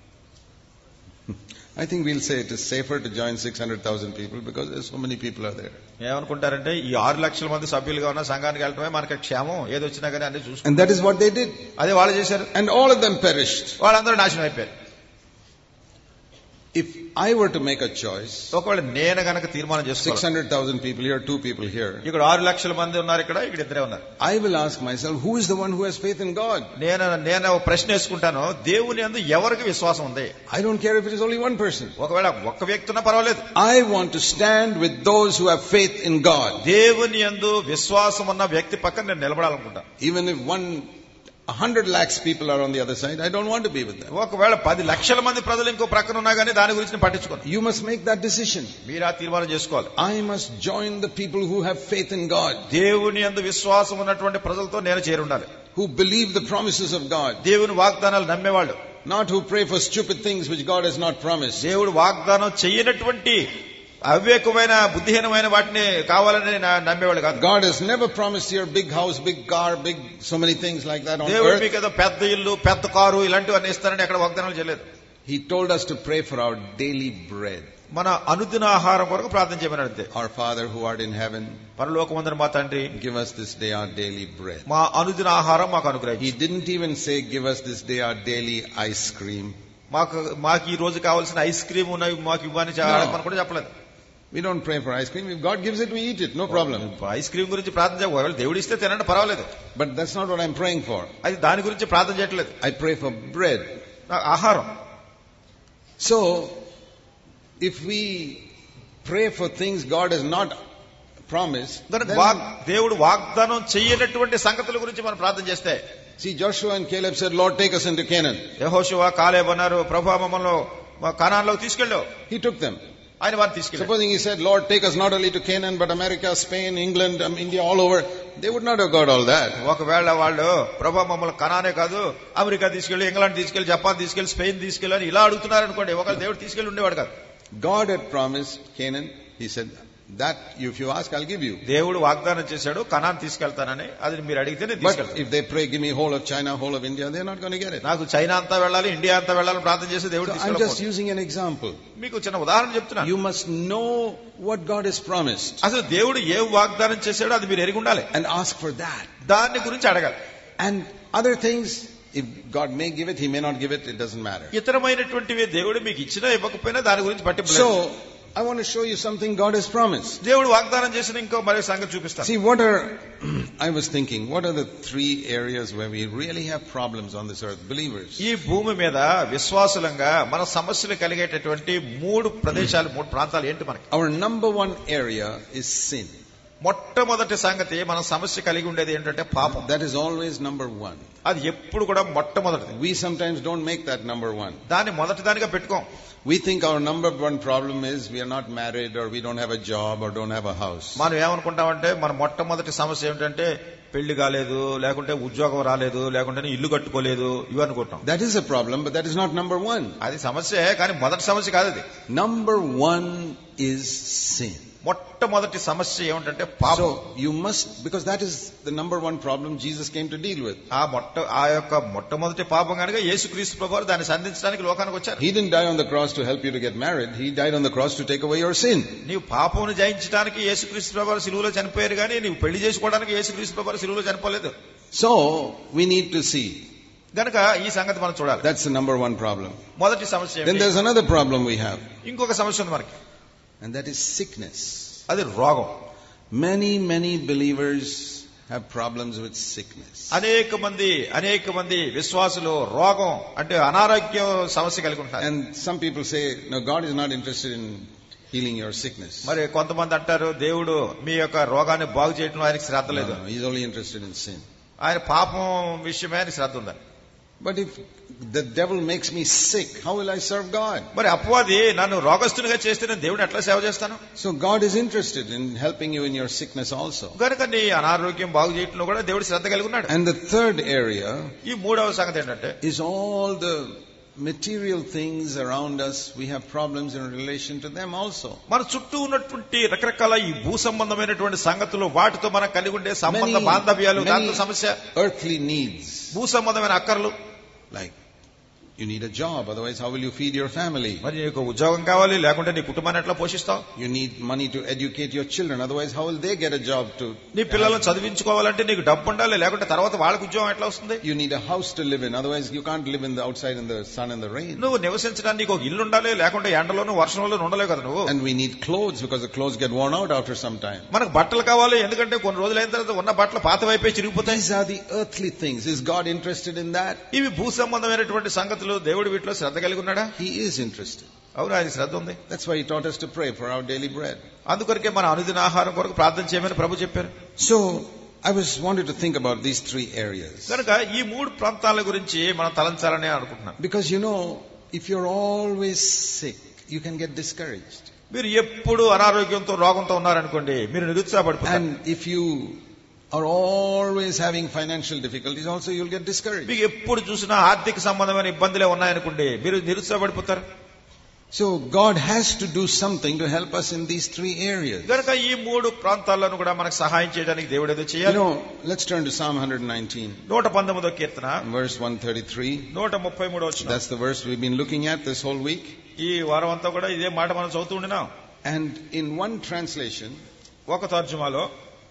I think we'll say it is safer to join six hundred thousand people because there's so many people are there. ఏమనుకుంటారంటే ఈ ఆరు లక్షల మంది సభ్యులుగా ఉన్న సంఘానికి వెళ్ళటమే మనకి క్షేమం, ఏది వచ్చినా కానీ అన్ని చూసుకుంటాం. And that is what they did. అదే వాళ్ళు చేశారు. And all of them perished. వాళ్ళందరూ నాశనం అయిపోయారు. If I were to make a choice, ఒకవేళ నేను గనక తీర్మానం six చేసుకోవాలి, hundred thousand people here, two people here, ఇక్కడ ఆరు లక్షల మంది ఉన్నారు, ఇక్కడ ఇక్కడ ఇద్దరే ఉన్నారు, I will ask myself, who is the one who has faith in God? నేను నేను ఒక ప్రశ్న వేసుకుంటాను, దేవుని యందు ఎవరికి విశ్వాసం ఉంది? I don't care if it is only one person. ఒకవేళ ఒక్క వ్యక్తి ఉన్నా పర్వాలేదు. I want to stand with those who have faith in God. దేవుని యందు విశ్వాసం ఉన్న వ్యక్తి పక్కన నేను నిలబడాలనుకుంటా. Even if one a hundred lakhs people are on the other side, I don't want to be with them. ఒకవేళ పది లక్షల మంది ప్రజలు ఇంకో ప్రక్కన ఉన్నా గానీ దాని గురించి నేను పట్టించుకోను. You must make that decision. మీరు ఆ తీర్మానం చేసుకోవాలి. I must join the people who have faith in God, దేవుని యందు విశ్వాసం ఉన్నటువంటి ప్రజలతో నేను చేరి ఉండాలి. who believe the promises of God, దేవుని వాగ్దానాలు నమ్మేవాళ్ళు, not who pray for stupid things which God has not promised. దేవుడు వాగ్దానం చేయనటువంటి అవివేకమైన బుద్ధిహీనమైన వాటిని కావాలని నమ్మేవాళ్ళు కాదు. God has never promised here big house, big car, big so many things like that on దేవుడు earth. మీకు ఏదో పెద్ద ఇల్లు, పెద్ద కారు ఇలాంటివన్నీ ఇస్తారని ఎక్కడ వాగ్దానాలు చేయలేదు. He told us to pray for our daily bread. మన అనుదిన ఆహారం కొరకు ప్రార్థన చేయమని అంతే. Our Father who art in heaven, పరలోకమందున మా తండ్రి, give us this day our daily bread. మా అనుదిన ఆహారం మాకు అనుగ్రహించు. He didn't even say give us this day our daily ice cream. మాకు మాకు ఈ రోజు కావాల్సిన ఐస్ క్రీమ్ ఉన్నవి మాకు ఇవ్వని చెప్పని కూడా చెప్పలేదు. We don't pray for ice cream. If God gives it, we eat it. No problem. Ice cream గురించి ప్రార్థన చేయాలి, దేవుడు ఇస్తే తినండి పర్వాలేదు. But that's not what I'm praying for. అది దాని గురించి ప్రార్థన చేయట్లేదు. I pray for bread. ఆహారం. So, if we pray for things God has not promised, then దేవుడు వాగ్దానం చేయనటువంటి సంగతుల గురించి మనం ప్రార్థన చేస్తే, see, Joshua and Caleb said, Lord, take us into Canaan. యెహోషువ కాలేబు అన్నారు, ప్రభువా మమ్మల్ని కనాన్లోకి తీసుకెళ్ళు. He took them. ఆయన వారిని తీసుకెళ్ళాడు. Supposing he said, Lord, take us not only to Canaan, but America, Spain, England, um, India, all over, they would not have got all that. ఒకవేళ వాళ్ళు ప్రభువా మమ్మల్ని కనానే కాదు, అమెరికా తీసుకెళ్లి, ఇంగ్లాండ్ తీసుకెళ్లి, జపాన్ తీసుకెళ్లి, స్పెయిన్ తీసుకెళ్లి అని ఇలా అడుగుతున్నారు అనుకోండి, ఒకవేళ దేవుడు తీసుకెళ్లి ఉండేవాడు కాదు. God had promised Canaan. He said, that if you ask, I'll give you. దేవుడు వాగ్దానం చేశాడు, కనాన్ తీసుకెళ్తానని. అది మీరు అడిగితే నేను తీసుకెళ్తాను. But if they pray, give me whole of China, whole of India, they're not going to get it. నాకు China అంతా వెళ్ళాలి, ఇండియా అంతా వెళ్ళాలని ప్రార్థన చేసి దేవుడు So I'm తీసుకెళ్ళాలి. just using an example. మీకు చిన్న ఉదాహరణ చెప్తున్నా. You must know what God has promised. అసలు దేవుడు ఏ వాగ్దానం చేశాడో అది మీరు ఎరిగి ఉండాలి. And ask for that. దాని గురించి అడగాలి. And other things, if God may give it, He may not give it, it doesn't matter. ఇతరమైనటువంటివి దేవుడు మీకు ఇచ్చినా ఇవ్వకపోయినా దాని గురించి పట్టింపు లేదు. So, I want to show you something God has promised. దేవుడు వాగ్దానం చేసిన ఇంకో మరో సంగతి చూపిస్తాను. See, what are, I was thinking, what are the three areas where we really have problems on this earth, believers? ఈ భూమి మీద విశ్వాసులంగా మన సమస్యలు కలిగేటటువంటి మూడు ప్రదేశాలు, మూడు ప్రాంతాలు ఏంటి మనకి? Our number one area is sin. మొట్టమొదటి సంగతి మన సమస్య కలిగి ఉండేది ఏంటంటే పాపం. That is always number one. అది ఎప్పుడు కూడా మొట్టమొదటిది. We sometimes don't make that number one. దాన్ని మొదటి దానిగా పెట్టుకోం. We think our number one problem is we are not married, or we don't have a job, or don't have a house. మనం ఏమనుకుంటామంటే మన మొట్టమొదటి సమస్య ఏమిటంటే పెళ్లి కాలేదు, లేకుంటే ఉద్యోగం రాలేదు, లేకుంటే ఇల్లు కట్టుకోలేదు, ఇవి అనుకుంటాం. That is a problem, but that is not number one. అది సమస్య, కానీ మొదటి సమస్య కాదు అది. Number one is sin. మొట్టమొదటి సమస్య ఏమిటంటే పాపం. So you must, because that is the number one problem Jesus came to deal with. ఆ మొట్ట ఆ యొక్క మొట్టమొదటి పాపం కనుక యేసుక్రీస్తు ప్రభువు దాన్ని సంధించడానికి లోకానికి వచ్చారు. He didn't die on the cross to help you to get married. He died on the cross to take away your sin. నీవు పాపమును జయించడానికి యేసుక్రీస్తు ప్రభువు శిలువలో చనిపోయారు, కానీ నీవు పెళ్లి చేసుకోవడానికి యేసుక్రీస్తు ప్రభువు శిలువలో చనిపోలేదు. So we need to see. గనుక ఈ సంగతి మనం చూడాలి. That's the number one problem. మొదటి సమస్య. Then there's another problem we have. ఇంకొక సమస్య ఉంది మనకి. And that is sickness. అది రోగం. Many, many believers have problems with sickness. అనేక మంది అనేక మంది విశ్వాసులు రోగం అంటే అనారోగ్య సమస్య కలిగి ఉంటారు. And some people say, no, God is not interested in healing your sickness. మరి కొంతమంది అంటారు, దేవుడు మీ యొక్క రోగాన్ని బాగు చేయడంలో ఆయనకి శ్రద్ధ లేదు. No, he's only interested in sin. ఆయన పాపం విషయమే ఆయనకి శ్రద్ధ ఉందని. But if the devil makes me sick, how will I serve God? మరి అపవాది నన్ను రోగస్తునిగా చేస్తే నేను దేవుడిని ఎట్లా సేవ చేస్తాను? So God is interested in helping you in your sickness also. కనుక నీ అనారోగ్యం బాగు చేయడంలో కూడా దేవుడు శ్రద్ధ కలిగి ఉన్నాడు. And the third area, ఈ మూడవ సంగతి ఏంటంటే, is all the material things around us. We have problems in relation to them also. మన చుట్టూ ఉన్నటువంటి రకరకాల ఈ భూ సంబంధమైనటువంటి సంగతులు, వాటితో మనం కలిగి ఉండే సంబంధ బాంధవ్యాలు, దాంతో సమస్య. Earthly needs, భూ సంబంధమైన అక్కర్లు, like You need a job, otherwise how will you feed your family? మరి నీకు ఉద్యోగం కావాలి, లేకుంటే నీ కుటుంబాన్ని ఎట్లా పోషిస్తావు? You need money to educate your children, otherwise how will they get a job to? నీ పిల్లలను చదివించుకోవాలంటే నీకు డబ్బు ఉండాలి, లేకుంటే తర్వాత వాళ్ళకి ఉద్యోగం ఎట్లా వస్తుంది? You need a house to live in, otherwise you can't live in the outside in the sun and the rain. నువ్వు నివసించడానికి ఒక ఇల్లు ఉండాలి, లేకుంటే ఎండలోను వర్షంలోనూ ఉండలేవు కదా నువ్వు. And we need clothes because the clothes get worn out after some time. మనకు బట్టలు కావాలి, ఎందుకంటే కొన్ని రోజులు అయిన తర్వాత ఉన్న బట్టలు పాతవైపోయి చిరిగిపోతాయి. These are the earthly things. Is God interested in that? ఇవి భూ సంబంధమైనటువంటి సంగతులు. దేవుడు వీటిలో శ్రద్ధ కలిగి ఉన్నాడా? He is interested. అవును, ఆయన శ్రద్ధ ఉంది. That's why he taught us to pray for our daily bread. అందుకొరకే మన అనుదిన ఆహారం కొరకు ప్రార్థన చేయమని ప్రభు చెప్పారు. So I was wanted to think about these three areas. కనుక ఈ మూడు ప్రాంతాల గురించి మనం తలంచాలని అనుకుంటున్నాను. Because you know, if you're always sick, you can get discouraged. మీరు ఎప్పుడు అనారోగ్యంతో రోగంతో ఉన్నారనుకోండి, మీరు నిరుత్సాహపడిపోతారు. And if you are always having financial difficulties, also you'll get discouraged. మీకు ఎప్పుడు చూసినా ఆర్థిక సంబంధమైన ఇబ్బందులే ఉన్నాయనుకోండి, మీరు నిరుత్సాహపడిపోతారు. So God has to do something to help us in these three areas. కనుక ఈ మూడు ప్రాంతాలను కూడా మనకు సహాయం చేయడానికి దేవుడు ఏదో You చేయాలి. know, let's turn to Psalm one nineteen, నూట పంతొమ్మిదో కీర్తన verse one thirty-three. నూట ముప్పై మూడు వచనం. That's the verse we've been looking at this whole week. ఈ వారం అంతా కూడా ఇదే మాట మనం చదువుతూ ఉండినాం. And in one translation, ఒక తర్జుమాలో,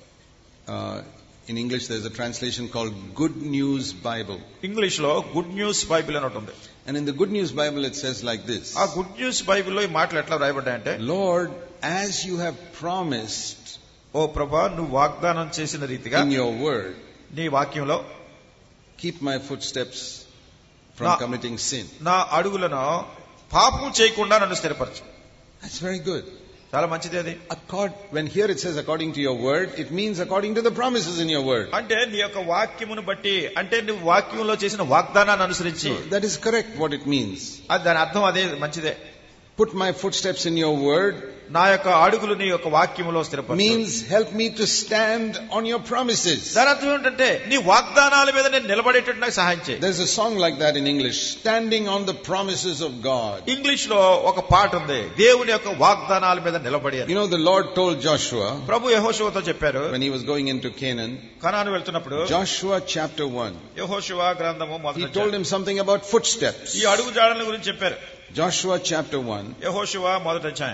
uh, in English there's a translation called Good News Bible. English లో గుడ్ న్యూస్ బైబిల్ అని ఉంటుంది. And in the Good News Bible it says like this. ఆ గుడ్ న్యూస్ బైబిల్లో ఈ మాటలు ఎట్లా రాయబడ్డాయంటే, Lord, as you have promised ఓ ప్రభా, నువ్వు వాగ్దానం చేసిన రీతిగా in your word, నీ వాక్యంలో keep my footsteps from Na- committing sin. నా అడుగులను పాపం చేయకుండా నన్ను స్థిరపరచు. That's very good. చాలా మంచిది అది. Accord, when here it says according to your word, it means according to the promises in your word. అంటే నీ యొక్క వాక్యమును బట్టి, అంటే నువ్వు వాక్యంలో చేసిన వాగ్దానాన్ని అనుసరించి. So that is correct what it means. అది దాని అర్థం అదే, మంచిదే. Put my footsteps in your word నా యొక్క అడుగులు నీ యొక్క వాక్యములో స్థిరపరచు. means help me to stand on your promises. దాని అర్థం ఏంటంటే నీ వాగ్దానాల మీద నేను నిలబడేటట్టు నాకు సహాయం చేయి. There's a song like that in English, standing on the promises of God. English లో ఒక పాట ఉంది, దేవుని యొక్క వాగ్దానాల మీద నిలబడి. You know, the Lord told Joshua ప్రభు యెహోషువతో చెప్పారు when he was going into Canaan, కనాను వెళ్తున్నప్పుడు, Joshua chapter one, యెహోషువ గ్రంథము he మొదటి told him something about footsteps. ఈ అడుగు జాడల గురించి చెప్పారు. Joshua chapter one, యెహోషువ మొదటి అధ్యాయం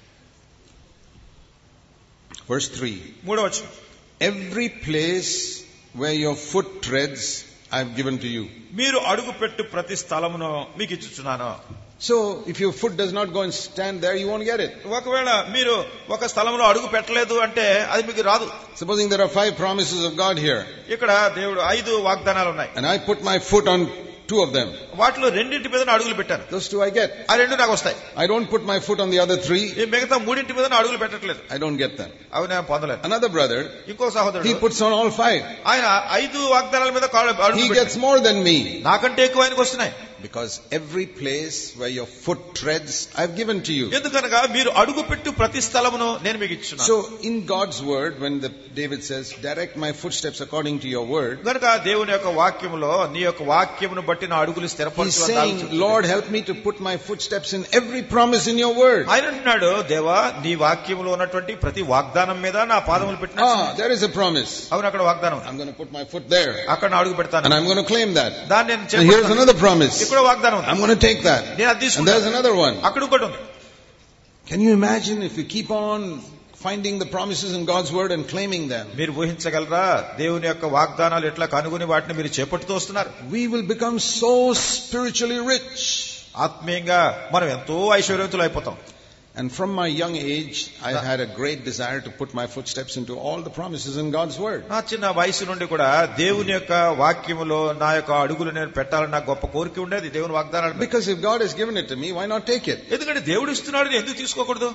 verse three. మూడో వచనం. Every place where your foot treads, I've given to you. మీరు అడుగు పెట్టు ప్రతి స్థలమును మీకు ఇచ్చుచున్నాను. So, if your foot does not go and stand there, you won't get it. ఒకవేళ మీరు ఒక స్థలంలో అడుగు పెట్టలేదు అంటే అది మీకు రాదు. Supposing there are five promises of God here, ఇక్కడ దేవుడు ఐదు వాగ్దానాలు ఉన్నాయి. and I put my foot on two of them. వాటిలో రెండింటి మీద అడుగులు పెట్టాను. Those two I get. ఆ రెండు నాకు వస్తాయి. I don't put my foot on the other three. ఈ మిగతా మూడింటి మీద అడుగులు పెట్టట్లేదు. I don't get them. అవి నేను పొందలేదు. Another brother, ఇంకో సహోదరుడు, he puts on all five. ఆయన ఐదు వాగ్దానాల మీద కాళ్ళు- He అడుగులు gets పెట్టాడు. more than me. నాకంటే ఎక్కువ ఆయనకు వస్తున్నాయి. Because every place where your foot treads, I've given to you. ఎందుకనగా మీరు అడుగు పెట్టు ప్రతి స్థలమును నేను మీకు ఇచ్చున్నాను. So, in God's word, when the, David says, direct my footsteps according to your word, కనుక దేవుని యొక్క వాక్యములో నీ యొక్క వాక్యమును బట్టి నా అడుగులు he's స్థిరపరచు. saying, Lord, help me to put my footsteps in every promise in your word. ఆయన అంటున్నాడు, దేవా నీ వాక్యములో ఉన్నటువంటి ప్రతి వాగ్దానం మీద నా పాదములు పెట్టిన. Ah, there is a promise. అవును, అక్కడ వాగ్దానం ఉంది. I'm going to put my foot there. అక్కడ నా అడుగు పెడతాను. And I'm going to claim that. దాన్ని నేను And here's చేపడతాను. another promise. ఇక్కడ వాగ్దానం ఉంది. I'm going to take that. నేను అది And తీసుకుంటాను. there's another one. అక్కడ ఒకటి ఉంది. Can you imagine if we keep on finding the promises in God's word and claiming them? మీరు ఊహించగలరా దేవుని యొక్క వాగ్దానాలు ఎట్లా కనుగొని వాటిని మీరు చేపట్టుతూ వస్తున్నారు? We will become so spiritually rich. ఆత్మీయంగా మనం ఎంతో ఐశ్వర్యవంతులు అయిపోతాం. And from my young age, I've had a great desire to put my footsteps into all the promises in God's word. నా చిన్న వయసు నుండి కూడా దేవుని యొక్క వాక్యములో నా యొక్క అడుగులు నేను పెట్టాలని నాకు గొప్ప కోరిక ఉండేది, దేవుని వాగ్దానాలు. Because if God has given it to me, why not take it? ఎందుకంటే దేవుడు ఇస్తున్నాడు, నేను ఎందుకు తీసుకోకూడదు?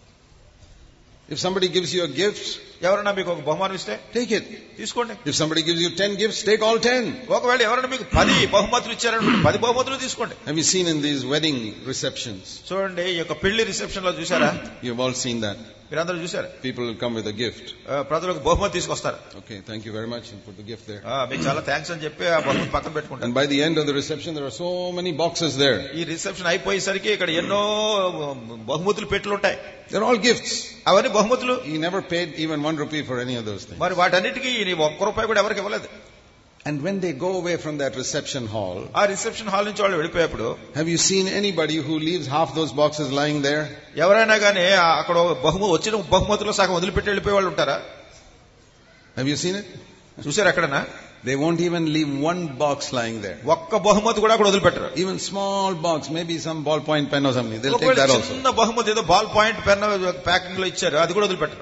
If somebody gives you a gift, ఎవరైనా మీకు ఒక బహుమానం ఇస్తే take it. తీసుకోండి. If somebody gives you ten gifts, take all ten. ఒకవేళ ఎవరైనా మీకు పది బహుమతులు ఇచ్చారనుకోండి, పది బహుమతులు తీసుకోండి. Have you seen in these wedding receptions? చూడండి, ఈ యొక్క పెళ్లి రిసెప్షన్ లో చూసారా? You've all seen that. మీరందరూ చూసారు, People will come with a gift. ప్రజలకు బహుమతి తీసుకొస్తారు. Okay, thank you very much, and put the gift there. ఆ, మీకు చాలా థ్యాంక్స్ అని చెప్పి ఆ బహుమతి పక్కన పెట్టుకుంటారు. And by the end of the reception, there are so many boxes there. ఈ రిసెప్షన్ అయిపోయేసరికి ఇక్కడ ఎన్నో బహుమతులు పెట్టులు ఉంటాయి. They're all gifts. అవన్నీ బహుమతులు. He never paid even one rupee for any of those things. మరి వాటన్నిటికీ నీ ఒక్క రూపాయి కూడా ఎవరికి ఇవ్వలేదు. And when they go away from that reception hall, ఆ రిసెప్షన్ హాల్ నుంచి వాళ్ళు వెళ్ళిపోయేప్పుడు have you seen anybody who leaves half those boxes lying there? ఎవరైనా గానీ అక్కడ బహుమతి వచ్చిన బహుమతిలో సగం వదిలిపెట్టి వెళ్ళిపోయే వాళ్ళు ఉంటారా? Have you seen it? చూసారు ఎక్కడన్నా? They won't even leave one box lying there. ఒక్క బహుమతి కూడా అక్కడ వదిలిపెట్టరు. Even small box, maybe some ballpoint pen or something, they'll take that also. చిన్న బహుమతి ఏదో బాల్ పాయింట్ పెన్ ప్యాకింగ్ లో ఇచ్చారు, అది కూడా వదిలిపెట్టరు.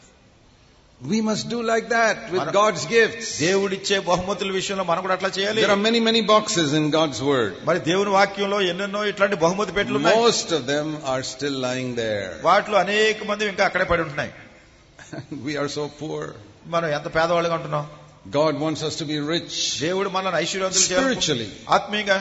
We must do like that with God's gifts. దేవుడిచ్చే బహుమతుల విషయంలో మనం కూడా అట్లా చేయాలి. There are many many boxes in God's word. మరి దేవుని వాక్యంలో ఎన్నెన్నో ఇట్లాంటి బహుమతి పెట్టెలు ఉన్నాయి. Most of them are still lying there. వాటిలో అనేక మంది ఇంకా అక్కడే పడి ఉంటున్నాయి. We are so poor. మనం ఎంత పేదవాళ్ళుగా ఉంటున్నాం. God wants us to be rich. దేవుడు మనల్ని ఐశ్వర్యవంతులు చేయాలి spiritually. ఆత్మీయంగా.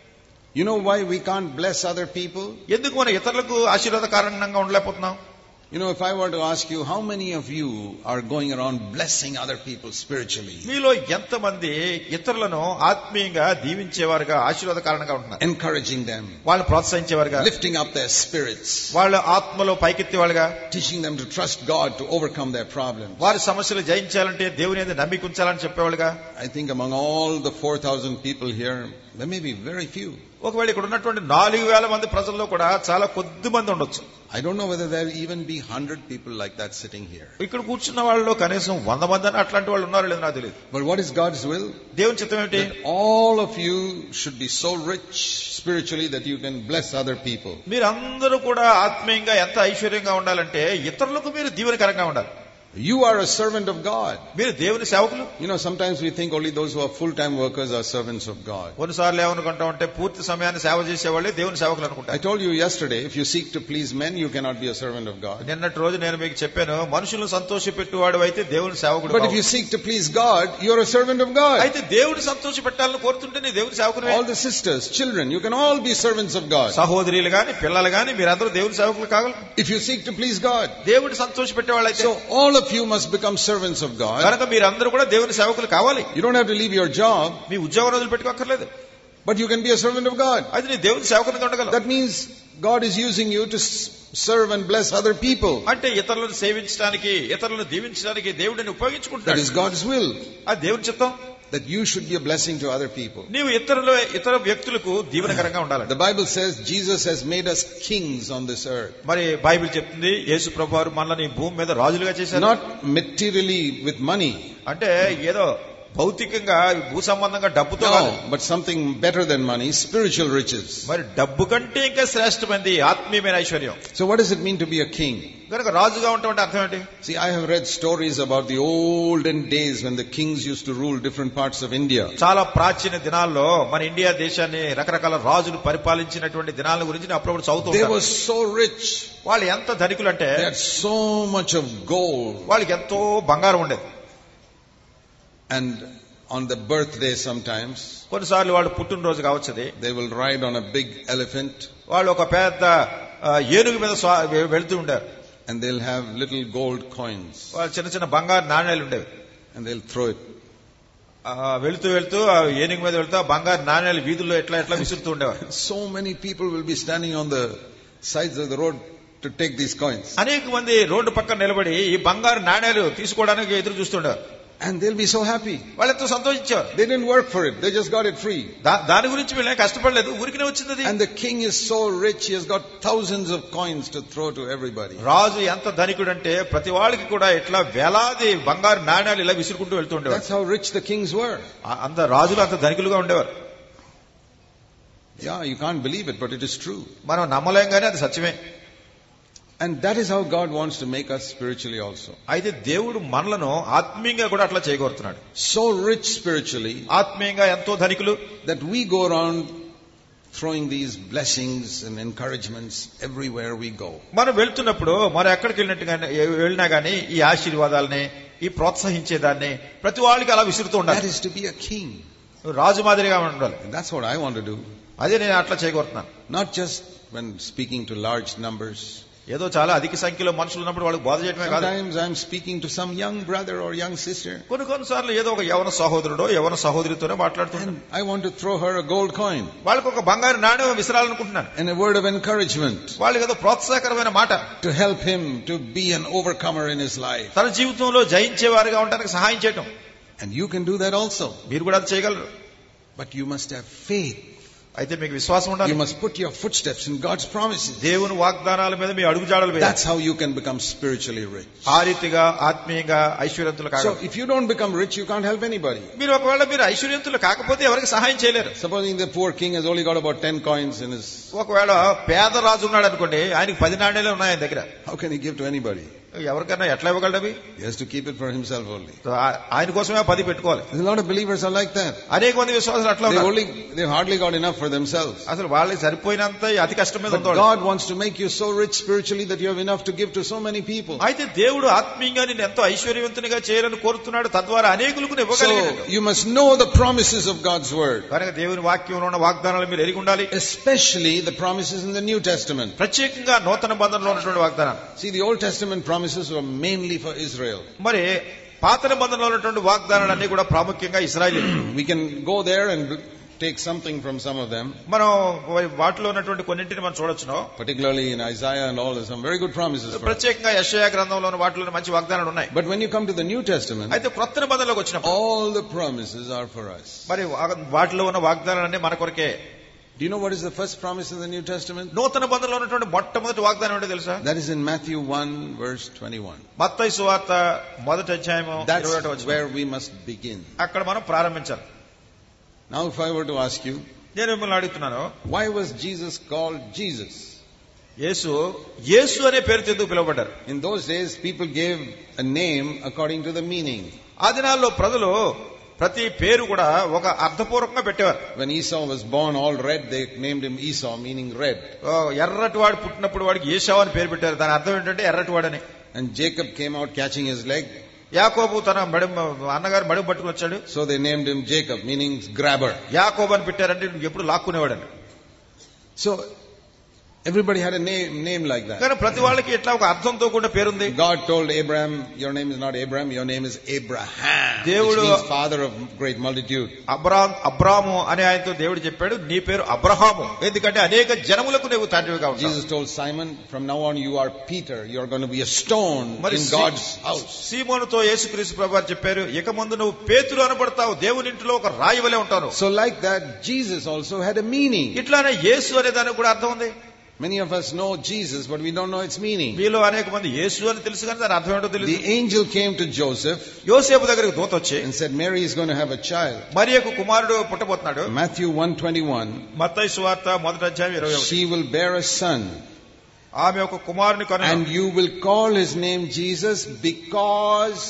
You know why we can't bless other people? ఎందుకు మనం ఇతరులకు ఆశీర్వాద కారణంగా ఉండలేకపోతున్నాం? You know, if I were to ask you, how many of you are going around blessing other people spiritually? మీలో ఎంతమంది ఇతరులను ఆత్మీయంగా దీవించేవారుగా ఆశీర్వాద కారణంగా ఉంటున్నారు? Encouraging them, వాళ్ళని ప్రోత్సహించేవారుగా, lifting up their spirits, వాళ్ళ ఆత్మలో పైకెత్తేవారుగా, teaching them to trust God to overcome their problems. వారి సమస్యలు జయించాలంటే దేవుని మీద నమ్మిక ఉంచాలని చెప్పేవాళ్ళుగా. I think among all the four thousand people here, there may be very few. ఒకవేళ ఇక్కడ ఉన్నటువంటి నాలుగు వేల మంది ప్రజల్లో కూడా చాలా కొద్ది మంది ఉండొచ్చు. I don't know whether there will even be hundred people like that sitting here. ఇక్కడ కూర్చున్న వాళ్ళలో కనీసం వంద మంది అని అట్లాంటి వాళ్ళు ఉన్నారో లేదో నాకు తెలియదు. But what is God's will? దేవుని చిత్తం ఏమిటి? All of you should be so rich spiritually that you can bless other people. మీరందరూ కూడా ఆత్మీయంగా ఎంత ఐశ్వర్యంగా ఉండాలంటే ఇతరులకు మీరు దీవెనకరంగా ఉండాలి. You are a servant of God. మీరు దేవుని సేవకులు. You know, sometimes we think only those who are full-time workers are servants of God. కొన్నిసార్లు ఏమనుకుంటాం అంటే పూర్తి సమయాన్ని సేవ చేసేవాళ్ళే దేవుని సేవకులు అనుకుంటారు. I told you yesterday, if you seek to please men, you cannot be a servant of God. నిన్నటి రోజు నేను మీకు చెప్పాను, మనుషులను సంతోషపెట్టువాడు అయితే దేవుని సేవకుడు. But if you seek to please God, you are a servant of God. అయితే దేవుని సంతోషపెట్టాలని కోరుతుంటే నీ దేవుని సేవకుడు. All the sisters, children, you can all be servants of God. సహోదరులు గాని పిల్లలు గాని మీరందరూ దేవుని సేవకులు కావాలి. If you seek to please God, దేవుని సంతోషపెట్టేవాళ్ళైతే. So all of you must become servants of God. కనుక మీరందరూ కూడా దేవుని సేవకులు కావాలి. You don't have to leave your job. మీ ఉద్యోగం వదిలిపెట్టుకోక్కర్లేదు. But you can be a servant of God. అయితే నీ దేవుని సేవకునిగా ఉండగలవు. That means God is using you to serve and bless other people. అంటే ఇతరులను సేవించడానికి, ఇతరులను దీవించడానికి దేవుడిని ఉపయోగించుకుంటాడు. That is God's will. అది దేవుని చిత్తం. That you should be a blessing to other people. నీవు ఇతరుల ఇతర వ్యక్తులకు దీవెనకరంగా ఉండాలి. The Bible says Jesus has made us kings on this earth. మరి బైబిల్ చెప్తుంది యేసు ప్రభువారు మనల్ని భూమి మీద రాజులుగా చేశారు. Not materially with money. అంటే ఏదో భౌతికంగా భూ సంబంధంగా డబ్బుతో కాదు. But something better than money, spiritual riches. మరి డబ్బు కంటే ఇంకా శ్రేష్టమైనది ఆత్మీయమైన ఐశ్వర్యం. So what does it mean to be a king? కనుక రాజుగా ఉంటామంటే అర్థం ఏంటి? See, I have read stories about the olden days when the kings used to rule different parts of India. చాలా ప్రాచీన దినాల్లో మన ఇండియా దేశాన్ని రకరకాల రాజులు పరిపాలించినటువంటి దినాల గురించి నేను అప్పుడప్పుడు చదువుతూ ఉంటాను. They were so rich. వాళ్ళు ఎంత ధనికులు అంటే they had so much of gold. వాళ్ళకి ఎంతో బంగారం ఉండేది. And on the birthday sometimes, కొన్నిసార్లు వాళ్ళు పుట్టినరోజు కావచ్చుది, they will ride on a big elephant. వాళ్ళు ఒక పెద్ద ఏనుగు మీద వెళ్తూ ఉంటారు. And they'll have little gold coins. వాళ్ళు చిన్న చిన్న బంగారు నాణేలు ఉండేవి. And they'll throw it. వెళుతూ వెళుతూ ఏనుగు మీద వెళ్తూ బంగారు నాణేలు వీధుల్లో ఎట్లా ఎట్లా విసురుతూ ఉండేవారు. So many people will be standing on the sides of the road to take these coins. అనేక మంది రోడ్డు పక్కన నిలబడి ఈ బంగారు నాణేలు తీసుకోవడానికి ఎదురు చూస్తుండేవారు. And they'll be so happy. వాళ్ళు ఎంతో సంతోషించారు. They didn't work for it. They just got it free. దాని గురించి వీళ్ళే కష్టపడలేదు, ఊరికనే వచ్చింది. And the king is so rich, he has got thousands of coins to throw to everybody. రాజు ఎంత ధనికుడు అంటే ప్రతి వాళ్ళకి కూడా ఇట్లా వేలాది బంగారు నాణేలు ఇలా విసురుకుంటూ వెళ్తూ ఉండేవారు. That's how rich the kings were. అంత రాజులు అంత ధనికులుగా ఉండేవారు. Yeah, you can't believe it, but it is true. మనం నమ్మలేం గానీ అది సత్యమే. And that is how God wants to make us spiritually also. అయితే దేవుడు మనలను ఆత్మీయంగా కూడా అట్లా చేయగోరుతున్నాడు. So rich spiritually, ఆత్మీయంగా ఎంతో ధనికులు, that we go around throwing these blessings and encouragements everywhere we go. మనం వెళ్తున్నప్పుడు మనం ఎక్కడికి వెళ్ళినట్టుగా వెళ్ళినా గానీ ఈ ఆశీర్వాదాలని, ఈ ప్రోత్సహించేదాన్ని ప్రతి వాళ్ళకి అలా విసురుతూ ఉండాలి. That is to be a king. రాజు మాదిరిగా ఉండాలి. And that's what I want to do. అదే నేను అట్లా చేయగోరుతున్నాను. Not just when speaking to large numbers. ఏదో చాలా అధిక సంఖ్యలో మనుషులు ఉన్నప్పుడు వాళ్ళకి బోధ చేయడమే కాదు. Sometimes I'm speaking to some young brother or young sister. కొన్ని కొన్నిసార్లు ఏదో ఒక యవన సహోదరుడో యవన సహోదరితోనే మాట్లాడుతున్నాను. I want to throw her a gold coin. వాళ్ళకి ఒక బంగారు నాణెం విసరాలనుకుంటున్నాను. And a word of encouragement. వాళ్ళకి ఏదో ప్రోత్సాహకరమైన మాట. To help him to be an overcomer in his life. తన జీవితంలో జయించేవారుగా ఉండడానికి సహాయం చేయటం. And you can do that also. మీరు కూడా అది చేయగలరు. But you must have faith. అయితే మీకు విశ్వాసం ఉండాలి. You must put your footsteps in God's promises. దేవుని వాగ్దానాల మీద మీ అడుగుజాడలు వేయాలి. That's how you can become spiritually rich. ఆ రీతిగా ఆత్మీయంగా ఐశ్వర్యవంతులు కాగలరు. So if you don't become rich, you can't help anybody. మీరు ఒకవేళ మీరు ఐశ్వర్యవంతులు కాకపోతే ఎవరికి సహాయం చేయలేరు. Supposing the poor king has only got about ten coins in his. ఒకవేళ పేద రాజు ఉన్నాడు అనుకోండి, ఆయనకి పది నాణేలే ఉన్నాయి ఆయన దగ్గర. How can he give to anybody? ఎవరికైనా ఎట్లా ఇవ్వగలడు అవి? He has to keep it for himself only. ఆయన కోసమే పది పెట్టుకోవాలి. There's a lot of believers are like that. అనేక మంది విశ్వాసులు అట్లా they only they hardly got enough for themselves. అసలు వాళ్ళకి సరిపోయినంత అతి కష్టం మీద ఉంటారు. God wants to make you so rich spiritually that you have enough to give to so many people. అయితే దేవుడు ఆత్మీయంగా నిన్ను ఎంతో ఐశ్వర్యవంతునిగా చేయాలని కోరుతున్నాడు. తద్వారా అనేకులకు ఇవ్వగలిగాడు. So you must know the promises of God's word. కనుక దేవుని వాక్యంలో ఉన్న వాగ్దానాలు మీరు ఎరిగి ఉండాలి. Especially the promises in the New Testament. ప్రత్యేకంగా నూతన బంధంలో ఉన్నటువంటి వాగ్దానాలు. See, the Old Testament promises were mainly for Israel. మరి పాత నిబంధనలో ఉన్నటువంటి వాగ్దానాలన్నీ కూడా ప్రాముఖ్యంగా ఇశ్రాయేలు. We can go there and take something from some of them. మనం వాటిలో ఉన్నటువంటి కొన్నింటిని మనం చూడొచ్చును. Particularly in Isaiah and all, there's some very good promises. ప్రత్యేకంగా యెషయా గ్రంథంలో ఉన్న వాటిలో మంచి వాగ్దానాలు ఉన్నాయి. But when you come to the New Testament, అయితే క్రొత్త నిబంధనలోకి వచ్చినప్పుడు all the promises are for us. మరి వాటిలో ఉన్న వాగ్దానాలన్నీ మన కొరకే. Do you know what is the first promise in the New Testament? నూతన బంధంలో ఉన్నటువంటి మొట్టమొదటి వాగ్దానం ఏంటో తెలుసా? That is in Matthew one verse twenty-one. మత్తయి సువార్త మొదటి అధ్యాయము ఇరవై ఒకటవ వచనం. That's where we must begin. అక్కడ మనం ప్రారంభించాలి. Now if I were to ask you, నేను మిమ్మల్ని అడుగుతున్నాను, why was Jesus called Jesus? యేసు యేసు అనే పేరుతో ఎందుకు పిలువబడ్డారు? In those days people gave a name according to the meaning. ఆ దినాల్లో ప్రజలు ప్రతి పేరు కూడా ఒక అర్థపూర్వకంగా పెట్టేవారు. When Esau was born all red, they named him Esau, meaning red. ఎర్రటి వాడు పుట్టినప్పుడు వాడికి ఏశావు అని పేరు పెట్టారు. దాని అర్థం ఏంటంటే ఎర్రటి వాడని. And Jacob came out catching his leg. యాకోబు తన మడి అన్నగారు మడి పట్టుకుని వచ్చాడు. So they named him Jacob, meaning grabber. యాకోబు అని పెట్టారంటే ఎప్పుడు లాక్కునేవాడని. So everybody had a name name like that. కానీ ప్రతి వాళ్ళకి ఎట్లా ఒక అర్థంతో కూడా పేరుంది. God told Abraham, your name is not Abraham, your name is Abraham. దేవుడు which means father of great multitude. Abram Abram అనే ఆయనతో దేవుడు చెప్పాడు, నీ పేరు అబ్రహాము, ఎందుకంటే అనేక జనములకు నీవు తండ్రివిగా ఉంటావు. Jesus told Simon, from now on you are Peter, you are going to be a stone in God's house. సీమోనుతో యేసుక్రీస్తు ప్రభువు చెప్పారు, ఇక ముందు నువ్వు పేతురు అనబడతావు, దేవుని ఇంటిలో ఒక రాయి వలె ఉంటావు. So like that Jesus also had a meaning. ఇట్లానే యేసు అనే దానికి కూడా అర్థం ఉంది. Many of us know Jesus, but we don't know its meaning. మీలో అనేక మంది యేసు అని తెలుసు కానీ దాని అర్థం ఏంటో తెలియదు. The angel came to Joseph యోసేపు దగ్గరికి దూత వచ్చి and said, Mary is going to have a child. మరియకు కుమారుడు పుట్టబోతున్నాడు. Matthew one twenty-one. మత్తయి సువార్త మొదటి అధ్యాయం ఇరవై ఒకటి. She will bear a son. ఆమె ఒక కుమారుని కనును. And you will call his name Jesus because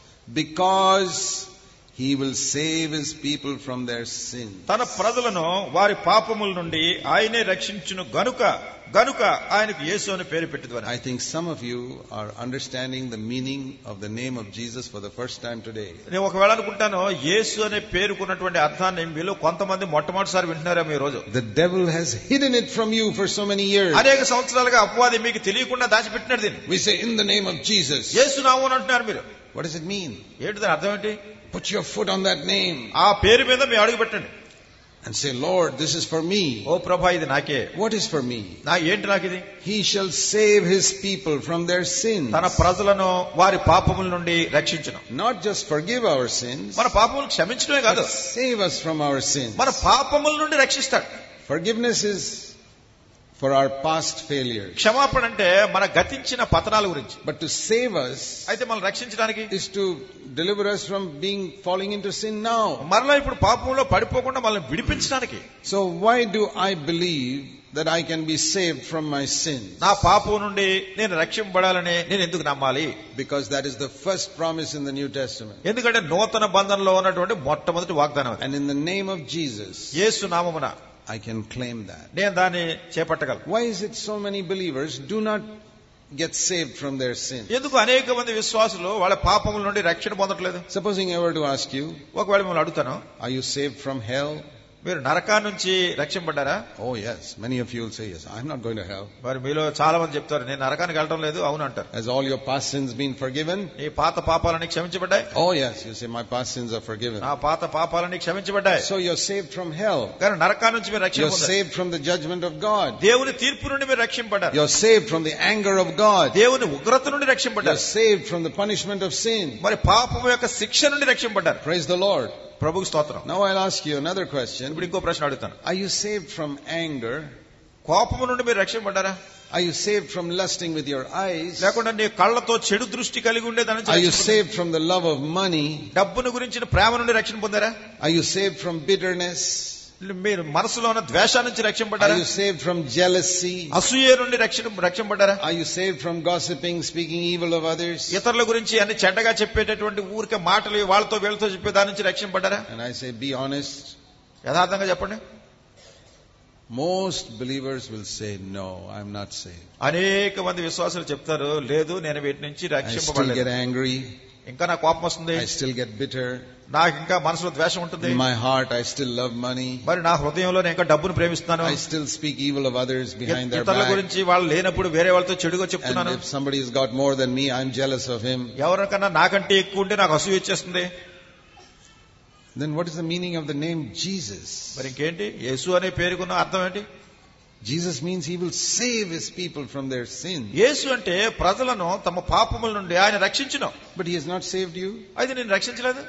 because he will save his people from their sins. తన ప్రజలను వారి పాపముల నుండి ఆయనే రక్షించును గనుక గనుక ఆయనకు యేసు అని పేరు పెట్టింది. I think some of you are understanding the meaning of the name of Jesus for the first time today. నేను ఒకవేళ అనుకుంటాను యేసు అనే పేరుకున్నటువంటి అర్థాన్ని మీలో కొంతమంది మొట్టమొదటిసారి వింటున్నారేమో ఈ రోజు. The devil has hidden it from you for so many years. అనేక సంవత్సరాలుగా అపవాది మీకు తెలియకుండా దాచిపెట్టినాడు దీన్ని. We say in the name of Jesus. యేసు నామమున అంటున్నారు మీరు. What does it mean? ఏంటి దాని అర్థం ఏంటి? Put your foot on that name. ఆ పేరు మీద మీ అడుగు పెట్టండి. And say, Lord, this is for me. ఓ ప్రభా ఇది నాకే. What is for me? నా ఏంటి నాకు ఇది? He shall save his people from their sins. తన ప్రజలను వారి పాపముల నుండి రక్షించును. Not just forgive our sins. మన పాపములను క్షమించడమే కాదు, save us from our sins. మన పాపముల నుండి రక్షిస్తాడు. Forgiveness is for our past failures. క్షమాపణ అంటే మన గతించిన పతనాల గురించి. But to save us, అయితే మనం రక్షించడానికి, is to deliver us from being falling into sin now. మరలా ఇప్పుడు పాపంలో పడిపోకుండా మనల్ని విడిపించడానికి. So why do I believe that I can be saved from my sins? నా పాపం నుండి నేను రక్షింపబడాలని నేను ఎందుకు నమ్మాలి? Because that is the first promise in the New Testament. ఎందుకంటే నూతన బంధంలో ఉన్నటువంటి మొట్టమొదటి వాగ్దానం. And in the name of Jesus, యేసు నామమున I can claim that. నేను దాన్ని చేపట్టగలను. Why is it so many believers do not get saved from their sins? ఎందుకు అనేక మంది విశ్వాసులు వాళ్ళ పాపముల నుండి రక్షణ పొందట్లేదు? Supposing I were to ask you, ఒకవేళ మిమ్మల్ని అడుగుతాను, are you saved from hell? మీరు నరకాన్ని నుంచి రక్షింపడ్డారా? Oh yes, many of you will say yes. I'm not going to hell. మరి మీలో చాలా మంది చెప్తారు నేను నరకానికి వెళ్ళడం లేదు. అవును అంటారు. Has all your past sins been forgiven? ఈ పాత పాపాలన్నీ క్షమించబడ్డాయి. Oh yes, you say my past sins are forgiven. ఆ పాత పాపాలన్నీ క్షమించబడ్డాయి. So you're saved from hell. కానీ నరకాన్ని నుంచి మీరు రక్షణ You're పొందారు. saved from the judgment of God. దేవుని తీర్పు నుండి మీరు రక్షింపడ్డారు. You're saved from the anger of God. దేవుని ఉగ్రత నుండి రక్షింపడ్డారు. You're saved from the punishment of sin. మరి పాపం యొక్క శిక్ష నుండి రక్షింపడ్డారు. Praise the Lord. ప్రభువుకి స్తోత్రం. Now I'll ask you another question. ఇప్పుడు ఇంకో ప్రశ్న అడుగుతాను. Are you saved from anger? కోపము నుండి మీరు రక్షింపడ్డారా? Are you saved from lusting with your eyes? లేకుండా నీ కళ్ళతో చెడు దృష్టి కలిగి ఉండేదాని నుంచి Are you saved from the love of money? డబ్బును గురించిన ప్రేమ నుండి రక్షణ పొందారా? Are you saved from bitterness? మీరు మనసులో ఉన్న ద్వేషం నుంచి రక్షింపడ్డారా? Are you saved from jealousy? అసూయ నుండి రక్షణ రక్షింపడ్డారా? Are you saved from gossiping, speaking evil of others? ఇతరుల గురించి అన్ని చెడ్డగా చెప్పేటటువంటి ఊరికే మాటలు వాళ్ళతో వీళ్ళతో చెప్పే దాని నుంచి రక్షింపడ్డారా? And I say, be honest. యథార్థంగా చెప్పండి. Most believers will say, no, I'm not saved. అనేక మంది విశ్వాసులు చెప్తారు, లేదు నేను వీటి నుంచి I still రక్షింపబడలేదు. get angry. ఇంకా నాకు కోపం వస్తుంది. I still get bitter. నాకు ఇంకా మనసులో ద్వేషం ఉంటుంది. In my heart, I still love money. మరి నా హృదయంలో నేను ఇంకా డబ్బును ప్రేమిస్తున్నాను. I still speak evil of others behind their ఇతరుల back. గురించి వాళ్ళు లేనప్పుడు వేరే వాళ్ళతో చెడుగా చెప్తున్నాను. And if somebody has got more than me, I'm jealous of him. ఎవరికన్నా నాకంటే ఎక్కువ ఉంటే నాకు అసూయ వచ్చేస్తుంది. Then what is the meaning of the name Jesus? మరి ఇంకేంటి యేసు అనే పేరుకున్న అర్థం ఏంటి? Jesus means he will save his people from their sin. యేసు అంటే ప్రజలను తమ పాపముల నుండి ఆయన రక్షించును. But he has not saved you. అయితే నేను రక్షించలేదు.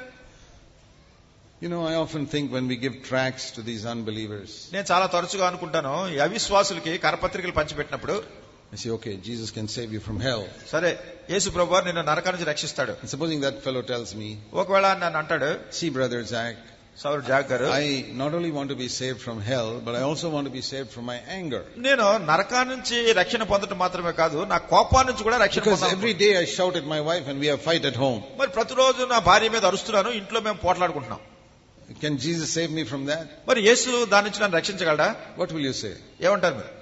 You know, I often think when we give tracts to these unbelievers, నేను చాలా తరచుగా అనుకుంటాను ఈ అవిశ్వాసులకి కరపత్రికలు పంచిపెట్టినప్పుడు I say, okay, Jesus can save you from hell. సరే యేసు ప్రభువు నిన్ను నరకం నుంచి రక్షిస్తాడు. And supposing that fellow tells me, ఒకవేళ నన్ను అంటాడు, see brother Zach, సౌరు జాక్ గారు, I not only want to be saved from hell, but I also want to be saved from my anger. నేను నరకం నుంచి రక్షణ పొందడం మాత్రమే కాదు నా కోపం నుంచి కూడా రక్షణ Because పొందాలి. every day I shout at my wife and we have fight at home. మరి ప్రతిరోజు నా భార్య మీద అరుస్తున్నాను, ఇంట్లో మేము పోట్లాడుకుంటున్నాం. Can Jesus save me from that? మరి యేసు దాని నుంచి నన్ను రక్షించగలడా? What will you say? ఏమంటారు మీరు?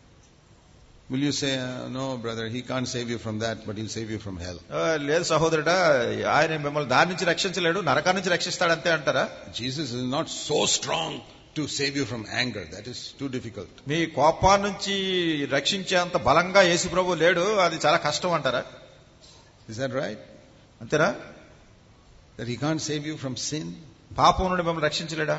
Will you say, uh, no brother, he can't save you from that, but he'll save you from hell? లేదు సహోదరుడా, ఆయన మిమ్మల్ని దాని నుంచి రక్షించలేడు, నరకం నుంచి రక్షిస్తాడు అంతే అంటారా? Jesus is not so strong to save you from anger. That is too difficult. మీ కోపం నుంచి రక్షించేంత బలంగా యేసు ప్రభువు లేడు, అది చాలా కష్టం అంటారా? Is that right? అంతేనా? That he can't save you from sin? పాపం నుండి మిమ్మల్ని రక్షించలేడా?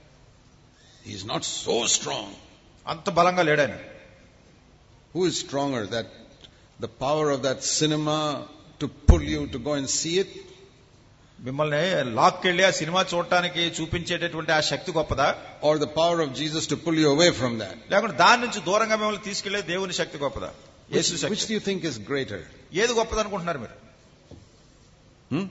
He is not so strong. అంత బలంగా లేడాయన. Who is stronger? That the power of that cinema to pull you to go and see it? మిమ్మల్ని లాక్కెళ్ళి ఆ cinema చూడటానికి చూపించేటటువంటి ఆ శక్తి గొప్పదా? Or the power of Jesus to pull you away from that? లేకుంటే దాని నుంచి దూరంగా మిమ్మల్ని తీసుకెళ్లే దేవుని శక్తి గొప్పదా? యేసు Which, Shakti. which do you think is greater? ఏది గొప్పది అనుకుంటున్నారు మీరు? Hmm?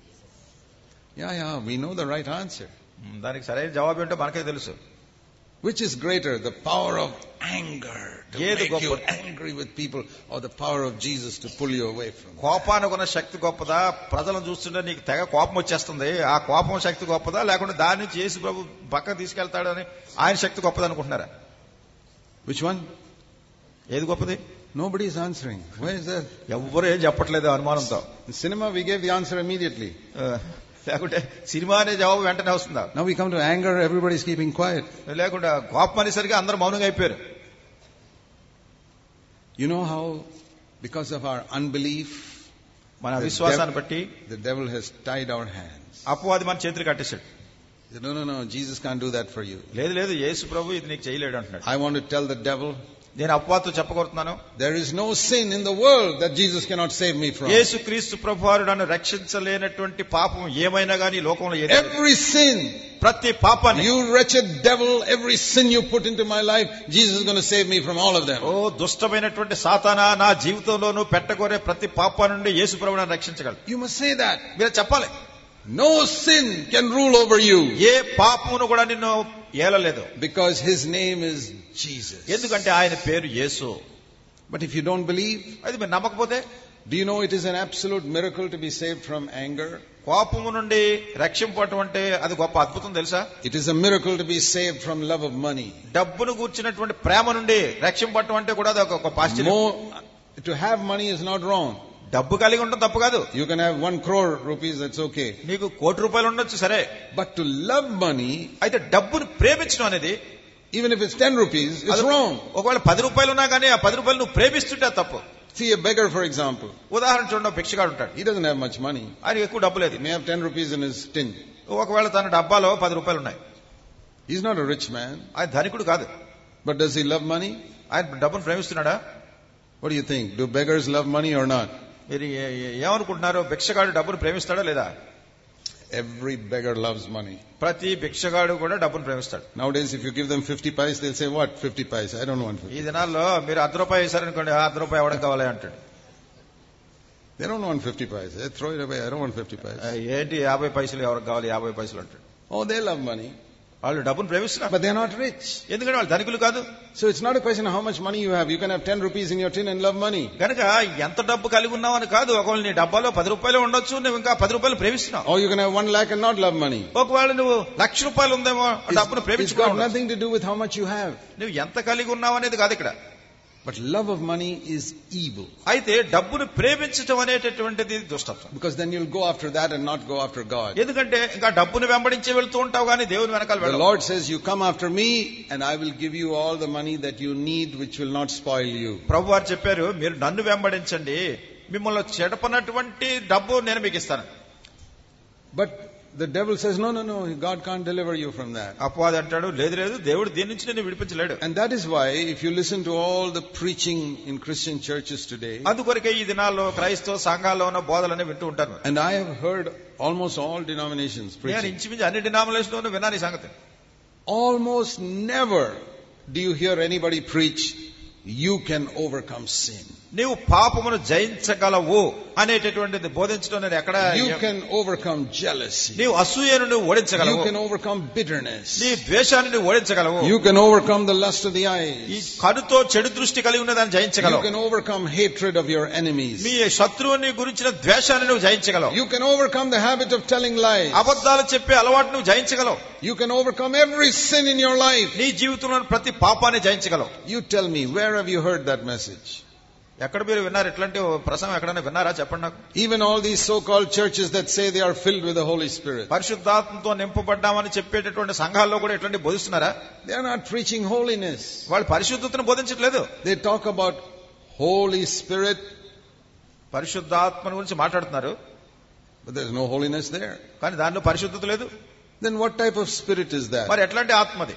Yeah, yeah, we know the right answer. దానికి సరైన జవాబు ఏంటో మనకే తెలుసు. Which is greater, the power of anger to ఏది make you గొప్పది? angry with people, or the power of Jesus to pull you away from them? కోపానికి ఉన్న శక్తి గొప్పదా? ప్రజలను చూస్తుంటే నీకు తెగ కోపం వచ్చేస్తుంది, ఆ కోపం శక్తి గొప్పదా? లేకుంటే దాని నుంచి యేసు ప్రభు పక్కన తీసుకెళ్తాడని ఆయన శక్తి గొప్పది అనుకుంటున్నారా? Which one? ఏది గొప్పది? Nobody is answering. Where is that? ఎవ్వరు ఏం చెప్పట్లేదు అనుమానంతో. In cinema, we gave the answer immediately. లేకుంటే సినిమా అనే జవాబు వెంటనే వస్తుందా? Now we come to anger, everybody is keeping quiet. లేకుండా కోపం అనేసరికి అందరూ మౌనంగా అయిపోయారు. You know how, because of our unbelief, మన the అవిశ్వాసాన్ని dev- బట్టి the devil has tied our hands. అపవాది మన చేతులు కట్టేశాడు. He said, no, no, no, Jesus can't do that for you. లేదు లేదు యేసు ప్రభు ఇది నీకు చేయలేడు అంటున్నాడు. I want to tell the devil, నేను అపవాదితో చెప్పగలుగుతున్నాను, there is no sin in the world that Jesus cannot save me from. యేసు క్రీస్తు ప్రభువారు నన్ను రక్షించలేనటువంటి పాపం ఏమైనా గానీ లోకంలో ఏది లేదు. Every sin, ప్రతి పాపాన్ని, you wretched devil, every sin you put into my life, Jesus is going to save me from all of them. ఓ దుష్టమైనటువంటి సాతానా, నా జీవితంలోనూ పెట్టగోరే ప్రతి పాపం నుండి యేసు ప్రభు నన్ను రక్షించగలడు. You must say that. మీరు చెప్పాలి. No sin can rule over you. ఏ పాపమును కూడా నిన్ను ఏలలేదు. Because his name is Jesus. ఎందుకంటే ఆయన పేరు యేసు. But if you don't believe, అది మీరు నమ్మకపోతే, do you know it is an absolute miracle to be saved from anger? కోపము నుండి రక్షింపటం అంటే అది గొప్ప అద్భుతం తెలుసా? It is a miracle to be saved from love of money. డబ్బును గూర్చినటువంటి ప్రేమ నుండి రక్షింపటం అంటే కూడా అది ఒక గొప్ప ఆశ్చర్యం. More, to have money is not wrong. డబ్బు కలిగి ఉండడం తప్పు కాదు. You can have one crore rupees, that's okay. నీకు కోటి రూపాయలు ఉండొచ్చు సరే. But to love money, అయితే డబ్బును ప్రేమించడం అనేది, even if it's ten rupees, it's wrong. ఒకవేళ పది రూపాయలు ఉన్నా కానీ ఆ పది రూపాయలు నువ్వు ప్రేమిస్తుంటే తప్పు. See a beggar, for example. ఉదాహరణ చూడండి, భిక్షగాడు ఉంటాడు. He doesn't have much money. ఆయనకి ఎక్కువ డబ్బు లేదు. He may have ten rupees in his tin. ఒకవేళ తన డబ్బాలో పది రూపాయలు ఉన్నాయి. He's not a rich man. ఆయన ధనికుడు కాదు. But does he love money? ఆయన డబ్బును ప్రేమిస్తున్నాడా? What do you think? Do beggars love money or not? మీరు ఏమనుకుంటున్నారు? భిక్షగాడు డబ్బును ప్రేమిస్తాడా లేదా? Every beggar loves money. ప్రతి భిక్షగాడు కూడా డబ్బును ప్రేమిస్తాడు. Nowadays, if you give them fifty paise, they'll say, what? fifty paise? I don't want fifty. ఈ దినాల్లో మీరు అర్ధ రూపాయి వేశారనుకోండి, అర్ధ రూపాయి ఎవరికి కావాలి అంటాడు. They don't want fifty paise. They throw it away. I don't want fifty paise. ఏంటి యాభై పైసలు ఎవరికి కావాలి? యాభై పైసలు అంటాడు. Oh, they love money. వాళ్ళు డబ్బును ప్రేమిస్తున్నారు. But they're not rich. ఎందుకంటే వాళ్ళు ధనికులు కాదు. So it's not a question of how much money you have. You can have ten rupees in your tin and love money. కనుక ఎంత డబ్బు కలిగి ఉన్నావు అని కాదు. ఒకవేళ నీ డబ్బాలో పది రూపాయలు ఉండొచ్చు, నువ్వు ఇంకా పది రూపాయలు ప్రేమిస్తున్నావు. Or you can have one lakh and not love money. ఒకవేళ నువ్వు లక్ష రూపాయలు ఉందేమో డబ్బును ప్రేమించుకోవడం. It's got nothing to do with how much you have. నువ్వు ఎంత కలిగి ఉన్నావు అనేది కాదు ఇక్కడ. But love of money is evil. అయితే డబ్బును ప్రేమించడం అనేటటువంటిది దుష్టత్వం. Because then you'll go after that and not go after God. ఎందుకంటే ఇంకా డబ్బును వెంబడించే వెళ్తూ ఉంటావు కానీ దేవుని వెనకాల వెళ్ళవు. The Lord says, you come after me and I will give you all the money that you need, which will not spoil you. ప్రభువారు చెప్పారు, మీరు నన్ను వెంబడించండి, మిమ్మల్ని చెడపనటువంటి డబ్బు నేను మీకు ఇస్తాను. But the devil says, no, no, no, God can't deliver you from that. అపవాది అంటాడు, లేదు లేదు, దేవుడు దీని నుంచి నిన్ను విడిపించలేడు. And that is why, if you listen to all the preaching in Christian churches today, అందుకొరకే ఈ దినాల్లో క్రైస్తవ సంఘాల్లో ఉన్న బోధలనే వింటూ ఉంటాను. and I have heard almost all denominations నేను preaching. ఇంచుమించు అన్ని డినామినేషన్లోనూ విన్నాను ఈ సంగతి. Almost never do you hear anybody preach, you can overcome sin. నీవు పాపమును జయించగలవు అనేటటువంటిది బోధించడం నేను ఎక్కడ. You can overcome jealousy. నీవు అసూయను నువ్వు ఓడించగలవు. You can overcome bitterness. నీ ద్వేషాన్ని నువ్వు ఓడించగలవు. You can overcome the lust of the eyes. ఈ కనుతో చెడు దృష్టి కలిగి ఉన్నదాన్ని జయించగలవు. You can overcome hatred of your enemies. నీ శత్రువుని గురించిన ద్వేషాన్ని నువ్వు జయించగలవు. You can overcome the habit of telling lies. అబద్ధాలు చెప్పే అలవాటు నువ్వు జయించగలవు. You can overcome every sin in your life. నీ జీవితంలో ప్రతి పాపాన్ని జయించగలవు. You tell me, where have you heard that message? ఎక్కడ మీరు విన్నారు? ఇట్లాంటి ప్రసంగం ఎక్కడైనా విన్నారా? చెప్పండి నాకు. Even all these so-called churches that say they are filled with the Holy Spirit, పరిశుద్ధాత్మతో నింపబడ్డామని చెప్పేటటువంటి సంఘాల్లో కూడా ఇట్లాంటి బోధిస్తున్నారా? they are not preaching holiness. వాళ్ళు పరిశుద్ధతను బోధించట్లేదు. They talk about Holy Spirit, పరిశుద్ధాత్మను గురించి మాట్లాడుతున్నారు, but there is no holiness there. కానీ దానిలో పరిశుద్ధత లేదు. Then what type of spirit is that? మరి ఎట్లాంటి ఆత్మది?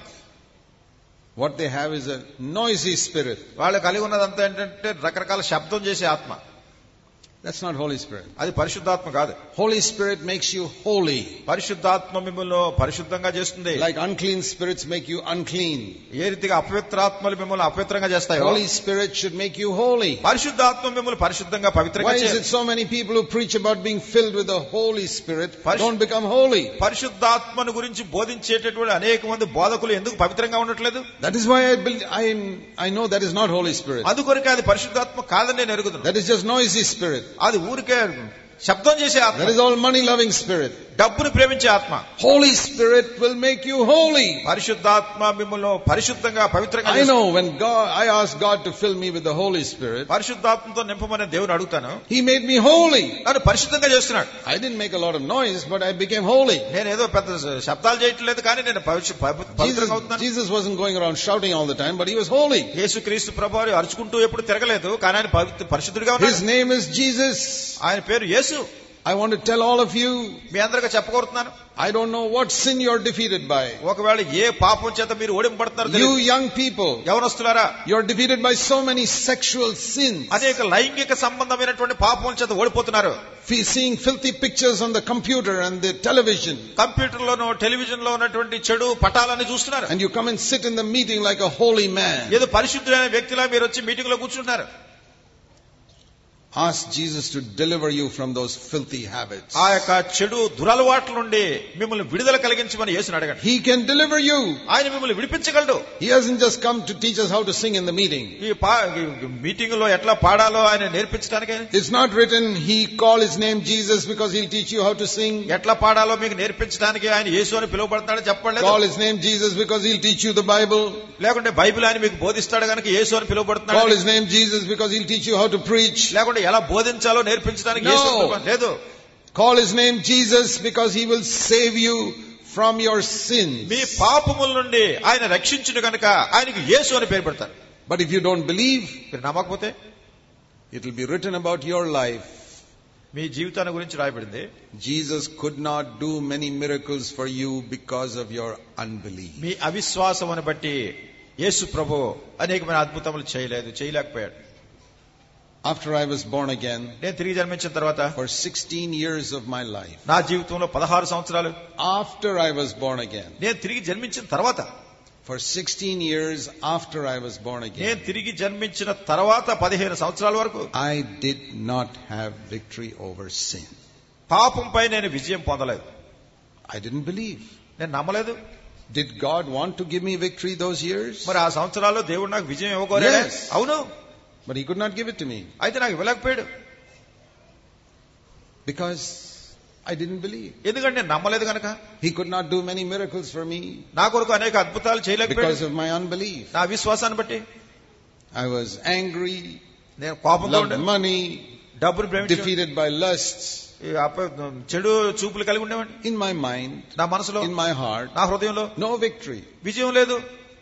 What they have is a noisy spirit. వాళ్ళు కలిగి ఉన్నదంతా ఏంటంటే రకరకాల శబ్దం చేసే ఆత్మ. That's not Holy Spirit. అది పరిశుద్ధాత్మ కాదు. Holy Spirit makes you holy. పరిశుద్ధాత్మ మిమ్మల్ని పరిశుద్ధంగా చేస్తుంది. Like unclean spirits make you unclean. ఏ రీతిగా అపవిత్రాత్మలు మిమ్మల్ని అపవిత్రంగా చేస్తాయో, Holy Spirit should make you holy. పరిశుద్ధాత్మ మిమ్మల్ని పరిశుద్ధంగా పవిత్రంగా చేస్తుంది. Why is it so many people who preach about being filled with the Holy Spirit don't become holy? పరిశుద్ధాత్మను గురించి బోధించేటటువంటి అనేక మంది బోధకులు ఎందుకు పవిత్రంగా ఉండట్లేదు? That is why I build, I I know that is not Holy Spirit. అందుకొరకే అది పరిశుద్ధాత్మ కాదని నేను ఎరుగుదును. That is just noisy spirit. అది ఊరికే శబ్దం చేసే ఆత్మ. That is all money loving spirit. డబ్బును ప్రేమించే ఆత్మ. Holy Spirit will make you holy. పరిశుద్ధాత్మ మిమ్మల్ని పరిశుద్ధంగా పవిత్రంగా I know when God, I asked God to fill me with the Holy Spirit, పరిశుద్ధాత్మతో నింపమని దేవుని అడుగుతాను. He made me holy. నన్ను పరిశుద్ధంగా చేస్తున్నాడు. I didn't make a lot of noise, but I became holy. నేను ఏదో పెద్ద శబ్దాలు చేయట్లేదు, కానీ నేను పవిత్రంగా అవుతున్నాను. Jesus wasn't going around shouting all the time, but he was holy. యేసుక్రీస్తు ప్రభువారు అరుచుకుంటూ ఎప్పుడు తిరగలేదు, కానీ ఆయన పరిశుద్ధుడిగా ఉన్నాడు. His name is Jesus. ఆయన పేరు యేసు. I want to tell all of you, మీ అందరికీ చెప్పగోరుతున్నాను, I don't know what sin you're defeated by. ఒకవేళ ఏ పాపం చేత మీరు ఓడింపబడతారో You young people, యవనస్తులారా, you're defeated by so many sexual sins. అనేక లైంగిక సంబంధమైనటువంటి పాపం చేత ఓడిపోతున్నారు. Seeing filthy pictures on the computer and the television. Computer లోనో టెలివిజన్ లో ఉన్నటువంటి చెడు పటాలని చూస్తున్నారు. And you come and sit in the meeting like a holy man. ఏదో పరిశుద్ధుడైన వ్యక్తిలా మీరు వచ్చి మీటింగ్ లో కూర్చుంటున్నారు. Ask Jesus to deliver you from those filthy habits. ఆ యొక్క చెడు దురలవాట్ల నుండి మిమ్మల్ని విడుదల కలిగించమని యేసుని అడగండి. He can deliver you. ఆయన మిమ్మల్ని విడిపించగలడు. He hasn't just come to teach us how to sing in the meeting. ఈ మీటింగ్ లో ఎట్లా పాడాలో ఆయన నేర్పించడానికే. It's not written he call his name Jesus because he'll teach you how to sing. ఎట్లా పాడాలో మీకు నేర్పించడానికి ఆయన యేసు అని పిలువబడతాడని చెప్పలేదు. Call his name Jesus because he'll teach you the Bible. లేకుంటే బైబిల్ ఆయన మీకు బోధిస్తాడు కనుక యేసు అని పిలువబడతాడు. Call his name Jesus because he'll teach you how to preach. లేకుంటే ఎలా బోధించాలో నేర్పించడానికి యేసు ప్రభు లేదు. Call his name Jesus because he will save you from your sins. మీ పాపముల నుండి ఆయన రక్షించును గనుక ఆయనకు యేసు అని పేరు పెడతారు. But if you don't believe, మీరు నమ్మకపోతే it will be written about your life. మీ జీవితాన్ని గురించి రాయబడింది. Jesus could not do many miracles for you because of your unbelief. మీ అవిశ్వాసమును బట్టి యేసు ప్రభు అనేకమైన అద్భుతములు చేయలేదు, చేయలేకపోయాడు. After I was born again, నేను తిరిగి జన్మించిన తర్వాత for sixteen years of my life, నా జీవితంలో పదహారు సంవత్సరాలు after I was born again, నేను తిరిగి జన్మించిన తర్వాత for sixteen years after I was born again, నేను తిరిగి జన్మించిన తర్వాత పదిహేను సంవత్సరాల వరకు I did not have victory over sin. పాపంపై నేను విజయం పొందలేదు. I didn't believe. నేను నమ్మలేదు. Did God want to give me victory those years? మరి ఆ సంవత్సరాల్లో దేవుడు నాకు విజయం ఇవ్వకోలేదా? Yes. అవును. But he could not give it to me. అయితే నాకు ఇవ్వలేకపోయాడు. Because I didn't believe. ఎందుకంటే నేను నమ్మలేదు కనుక. He could not do many miracles for me. నా కొరకు అనేక అద్భుతాలు చేయలేకపోయాడు. Because of my unbelief. నా విశ్వాసాన్ని బట్టి. I was angry. నేను కోపంతో loved money. డబ్బును ప్రేమించాను. defeated by lusts. చెడు చూపులు కలిగి ఉండేవాడిని. In my mind. నా మనసులో. in my heart. నా హృదయంలో. no victory. విజయం లేదు.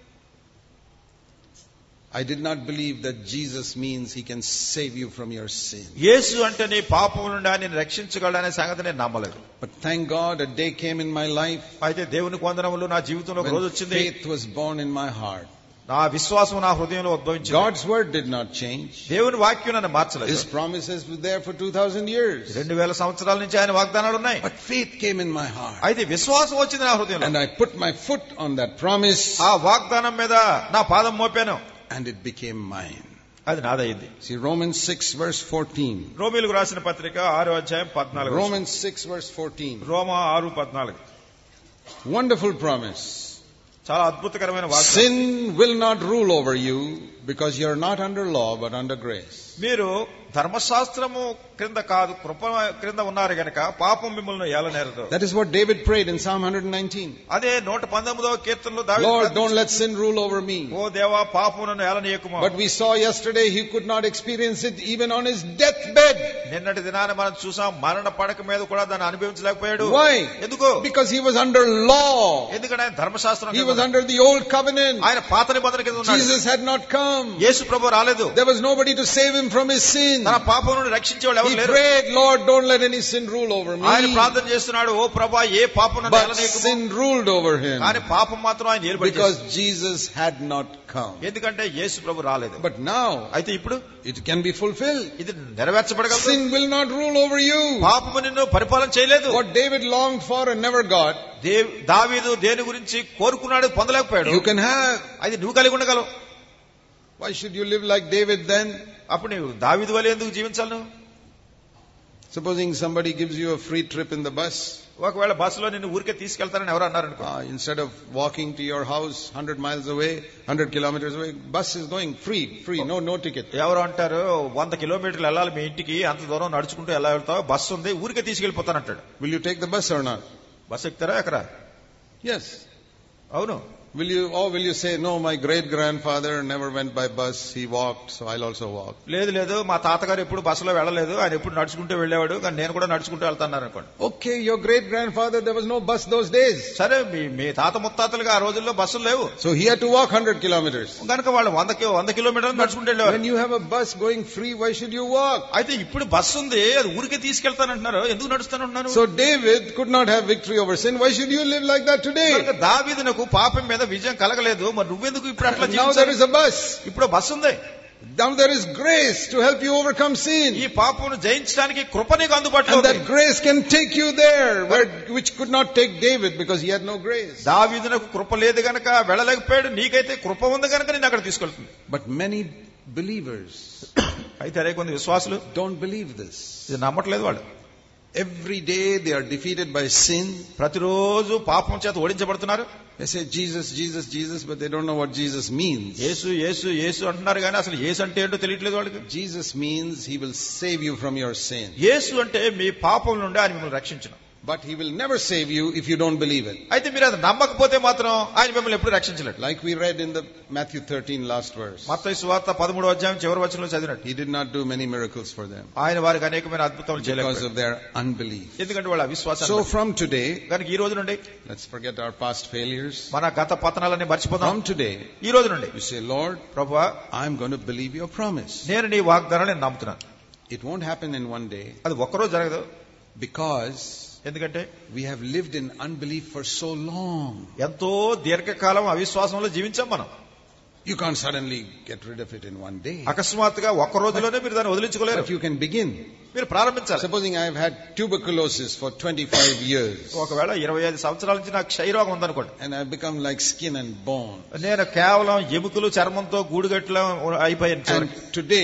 I did not believe that Jesus means he can save you from your sin. యేసు అంటే నీ పాపం నుండి ఆయన రక్షించగలడనే సంగతి నేను నమ్మలేదు. But thank God a day came in my life. అయితే దేవునికి వందనములు, నా జీవితంలో ఒక రోజు వచ్చింది. faith was born in my heart. నా విశ్వాసం నా హృదయంలో ఉద్భవించింది. God's word did not change. దేవుని వాక్యం నన్ను మార్చలేదు. His promises were there for two thousand years. రెండు వేల సంవత్సరాల నుంచి ఆయన వాగ్దానాలు ఉన్నాయి. But faith came in my heart. అయితే విశ్వాసం వచ్చింది నా హృదయంలో. And I put my foot on that promise. ఆ వాగ్దానం మీద నా పాదం మోపాను. And it became mine. అది నాదైంది. See Romans six verse fourteen. రోమీయులకు రాసిన పత్రిక ఆరో అధ్యాయం పద్నాలుగు. Romans six verse fourteen. రోమా ఆరు పద్నాలుగు. Wonderful promise. చాలా అద్భుతకరమైన వాగ్దానం. Sin will not rule over you because you are not under law but under grace. మీరు ధర్మశాస్త్రము క్రింద కాదు కృప క్రింద ఉన్నారు గనక పాపం మిమ్మల్ని ఏలనేరదు. That is what David prayed in Psalm one nineteen. అదే నూట పంతొమ్మిదవ కీర్తనలో దావీదు, Lord, don't let sin rule over me. ఓ దేవా పాపం నన్ను ఏలనీయకుము. But we saw yesterday he could not experience it even on his deathbed. నిన్నటి దినాన మనం చూసాం మరణ పడక మీద కూడా దాన్ని అనుభవించలేకపోయాడు. Why? ఎందుకు? Because he was under law. ఎందుకంటే ఆయన ధర్మశాస్త్రం He was under the old covenant. ఆయన పాత నిబంధన కింద ఉన్నాడు. Jesus had not come. యేసు ప్రభు రాలేదు. There was nobody to save him from his sin. తన పాపం నుండి రక్షించేవాడు ఎవరు He లేరు. prayed, Lord, don't let any sin rule over me. ఆయన ప్రార్థన చేస్తున్నాడు, ఓ ప్రభువా ఏ పాపం నన్ను But ఏలనీయకుము. sin ruled over him. కానీ పాపం మాత్రం ఆయన ఏలుబడి Because చేసింది. Jesus had not come. ఎందుకంటే యేసు ప్రభు రాలేదు. But now అయితే ఇప్పుడు it can be fulfilled. ఇది నెరవేర్చబడగలదు. Sin will not rule over you. పాపము నిన్ను పరిపాలన చేయలేదు. What David longed for and never got, దావీదు దేని గురించి కోరుకున్నాడు పొందలేకపోయాడు. you can have. అది నువ్వు కలిగి ఉండగలవు. Why should you live like David then? అప్పుడు నువ్వు దావీదు వలె ఎందుకు జీవించాలి నువ్వు? Supposing somebody gives you a free trip in the bus. ఒకవేళ బస్సులో నిన్ను ఊరికే తీసుకెళ్తారని ఎవరు అన్నారు అనుకో. Uh, instead of walking to your house one hundred miles away, one hundred kilometers away, bus is going free, free, no no ticket. ఎవరు అంటారు వంద కిలోమీటర్లు వెళ్ళాలి మీ ఇంటికి, అంత దూరం నడుచుకుంటూ ఎలా వెళ్తావు, బస్సు ఉంది ఊరికే తీసుకెళ్లిపోతానంటాడు. Will you take the bus or not? Bus ఎక్కుతారా ఎక్కరా? Yes. అవును. Will you, or will you say, no, my great grandfather never went by bus, he walked, so I'll also walk. లేదు లేదు మా తాతగారు ఎప్పుడు బస్సులో వెళ్ళలేదు, ఆయన ఎప్పుడు నడుచుకుంటూ వెళ్ళేవాడు, కానీ నేను కూడా నడుచుకుంటూ వెళ్తాను అనుకోండి. Okay, your great grandfather, there was no bus those days. సరే మీ మీ తాత ముత్తాతలుగా ఆ రోజుల్లో బస్సులు లేవు. So he had to walk one hundred kilometers. కనుక వాళ్ళు వంద వంద కిలోమీటర్లు నడుచుకుంటూ వెళ్ళేవారు. When you have a bus going free, why should you walk? అయితే ఇప్పుడు బస్సు ఉంది, అది ఊరికే తీసుకెళ్తానంటున్నారు, ఎందుకు నడుస్తానంటున్నారు? So David could not have victory over sin. Why should you live like that today? దావీదునకు పాపం మీద విజయం కలగలేదు, మరి నువ్వెందుకు ఇప్పుడు అట్లా Now there is a bus. ఇప్పుడు బస్సు ఉంది. Now there is grace to help you overcome sin. ఈ పాపమును జయించడానికి కృప నీకు అందుబాటులో And ఉంది. that grace can take you there, where, which could not take David because he had no grace. దావీదునకు కృప లేదు గనక వెళ్ళలేకపోయాడు, నీకైతే కృప ఉంది గనక నేను అక్కడ తీసుకెళ్తుంది. But many believers అయితే అరే కొన్ని విశ్వాసులు don't believe this. ఇది నమ్మట్లేదు వాళ్ళు. Every day they are defeated by sin. ప్రతిరోజు పాపం చేత ఓడించబడుతున్నారు. They say Jesus, Jesus, Jesus, but they don't know what Jesus means. యేసు యేసు యేసు అంటున్నారు కానీ అసలు యేసు అంటే ఏంటో తెలియట్లేదు వాళ్ళకి. Jesus means he will save you from your sin. యేసు అంటే మీ పాపం నుండి ఆయన మిమ్మల్ని రక్షించును. But he will never save you if you don't believe it. అయితే మీరు అది నమ్మకపోతే మాత్రం ఆయన మిమ్మల్ని ఎప్పుడు రక్షించలేడు. Like we read in the Matthew thirteen last verse. మత్తయి సువార్త పదమూడవ అధ్యాయం చివరి వచనంలో చదివినట్టు. He did not do many miracles for them. ఆయన వారికి అనేకమైన అద్భుతాలు చేయలేకపోయాడు. Because of their unbelief. ఎందుకంటే వాళ్ళ అవిశ్వాసం. So from today, కనుక ఈ రోజు నుండి let's forget our past failures. మన గత పతనాలన్నీ మర్చిపోదాం. From today, ఈ రోజు నుండి you say, Lord, ప్రభువా, I'm going to believe your promise. నేను నీ వాగ్దానాన్ని నేను నమ్ముతున్నాను. It won't happen in one day. అది ఒక్కరోజు జరగదు. Because ఎందుకంటే we have lived in unbelief for so long. ఎంతో దీర్ఘకాలం అవిశ్వాసంలో జీవించాం మనం. You can't suddenly get rid of it in one day. అకస్మాత్తుగా ఒక్క రోజులోనే మీరు దాన్ని వదిలించుకోలేరు. But you can begin. మీరు ప్రారంభించాలి. Supposing I have had tuberculosis for twenty-five years. ఒకవేళ ఇరవై ఐదు సంవత్సరాల నుంచి నాకు క్షయరోగం ఉందనుకోండి. And I have become like skin and bone. నేను కేవలం ఎముకలు చర్మంతో గూడుగట్లా అయిపోయాను. And today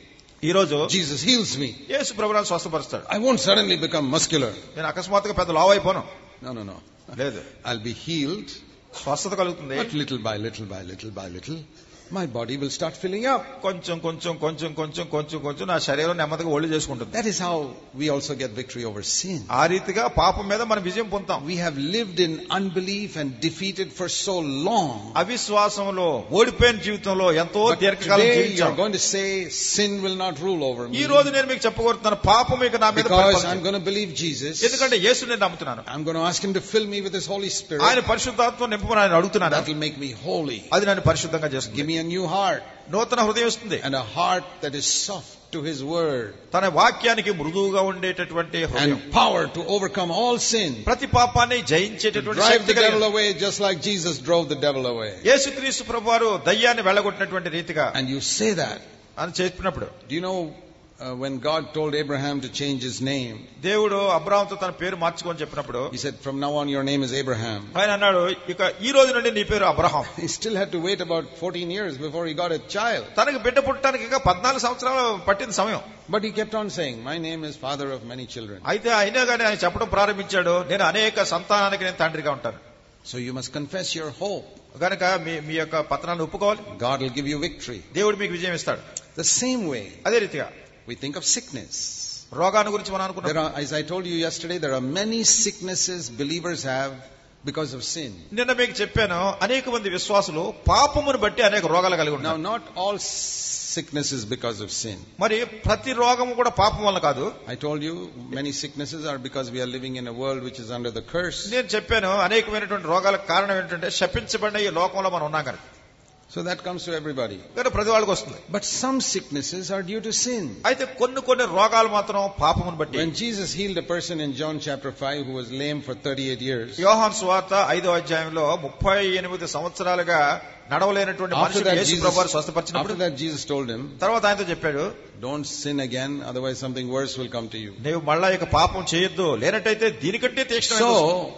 ఈ రోజు Jesus heals me. యేసు ప్రభువును స్వస్థపరుస్తాడు. I won't suddenly become muscular. నేను అకస్మాత్తుగా పెద్ద లావు అయిపోను. No, no, no. లేదు. I'll be healed. స్వస్థత కలుగుతుంది. But little by little by little by little, my body will start filling up. కొంచెం కొంచెం కొంచెం కొంచెం కొంచెం కొంచెం నా శరీరం నెమ్మదిగా ఒళ్ళు చేసుకుంటుంది. That is how we also get victory over sin. ఆ రీతిగా పాపం మీద మనం విజయం పొందుతాం. We have lived in unbelief and defeated for so long. అవిశ్వాసంలో ఓడిపోయిన జీవితంలో ఎంతో దీర్ఘకాలం జీవించాం. You are going to say sin will not rule over me. ఈ రోజు నేను మీకు చెప్పగోరుతున్నాను పాపం ఇక నా మీద పరిపాలించదు. Because I'm going to believe Jesus. ఎందుకంటే యేసుని నేను నమ్ముతున్నాను. I'm going to ask him to fill me with his Holy Spirit. ఆయన పరిశుద్ధాత్మ నింపమని ఆయన అడుగుతున్నాను. That will make me holy. అది నన్ను పరిశుద్ధంగా చేస్తుంది. Give me a new heart. నూతన హృదయం ఇస్తుంది. And a heart that is soft to his word. తన వాక్యానికి మృదువుగా ఉండేటటువంటి హృదయం. And power to overcome all sin. ప్రతి పాపాన్ని జయించేటటువంటి శక్తి. Drive the devil away just like Jesus drove the devil away. యేసుక్రీస్తు ప్రభువారు దయ్యాన్ని వెళ్ళగొట్టినటువంటి రీతిగా. And you say that. అని చెప్పినప్పుడు. Do you know Uh, when God told Abraham to change his name, దేవుడు అబ్రాహాముతో తన పేరు మార్చుకొని చెప్పినప్పుడు, he said, from now on your name is Abraham. ఆయన అన్నాడు ఇక ఈ రోజు నుండి నీ పేరు Abraham. He still had to wait about fourteen years before he got a child. తనకి బిడ్డ పుట్టడానికి ఇంకా పద్నాలుగు సంవత్సరాలు పట్టింది సమయం. But he kept on saying, my name is father of many children. అయితే అయినా కానీ ఆయన చెప్పడం ప్రారంభించాడు, నేను అనేక సంతానానికి నేను తండ్రిగా ఉంటాను. So you must confess your hope. గనుక మీ మీ యొక్క పతనాన్ని ఒప్పుకోవాలి. God will give you victory. దేవుడు మీకు విజయం ఇస్తాడు. The same way, అదే రీతిగా we think of sickness. రోగాన్ని గురించి మనం అనుకున్నాం. There are, as I told you yesterday, there are many sicknesses believers have because of sin. నిన్న మీకు చెప్పాను, అనేక మంది విశ్వాసులు పాపమును బట్టి అనేక రోగాలు కలిగి ఉన్నారు. Now not all sickness is because of sin. మరి ప్రతి రోగము కూడా పాపం వల్ల కాదు. I told you many sicknesses are because we are living in a world which is under the curse. నేను చెప్పాను అనేకమైనటువంటి రోగాలకు కారణం ఏంటంటే శపించబడిన ఈ లోకంలో మనం ఉన్నాం కనుక. So that comes to everybody. ప్రతి వాళ్ళకి వస్తుంది. But some sicknesses are due to sin. అయితే కొన్ని కొన్ని రోగాలు మాత్రం పాపమును బట్టి. When Jesus healed a person in John chapter five who was lame for thirty-eight years. యోహాను సువార్త ఐదో అధ్యాయంలో ముప్పై ఎనిమిది సంవత్సరాలుగా నడవలేనటువంటి మనిషిని యేసు ప్రభువు స్వస్థపరిచినప్పుడు, after that Jesus told him, తర్వాత ఆయనతో చెప్పాడు, don't sin again, otherwise something worse will come to you. నీవు మళ్ళా ఇక పాపం చేయొద్దు, లేనట్టయితే దీనికంటే తీక్షణ. So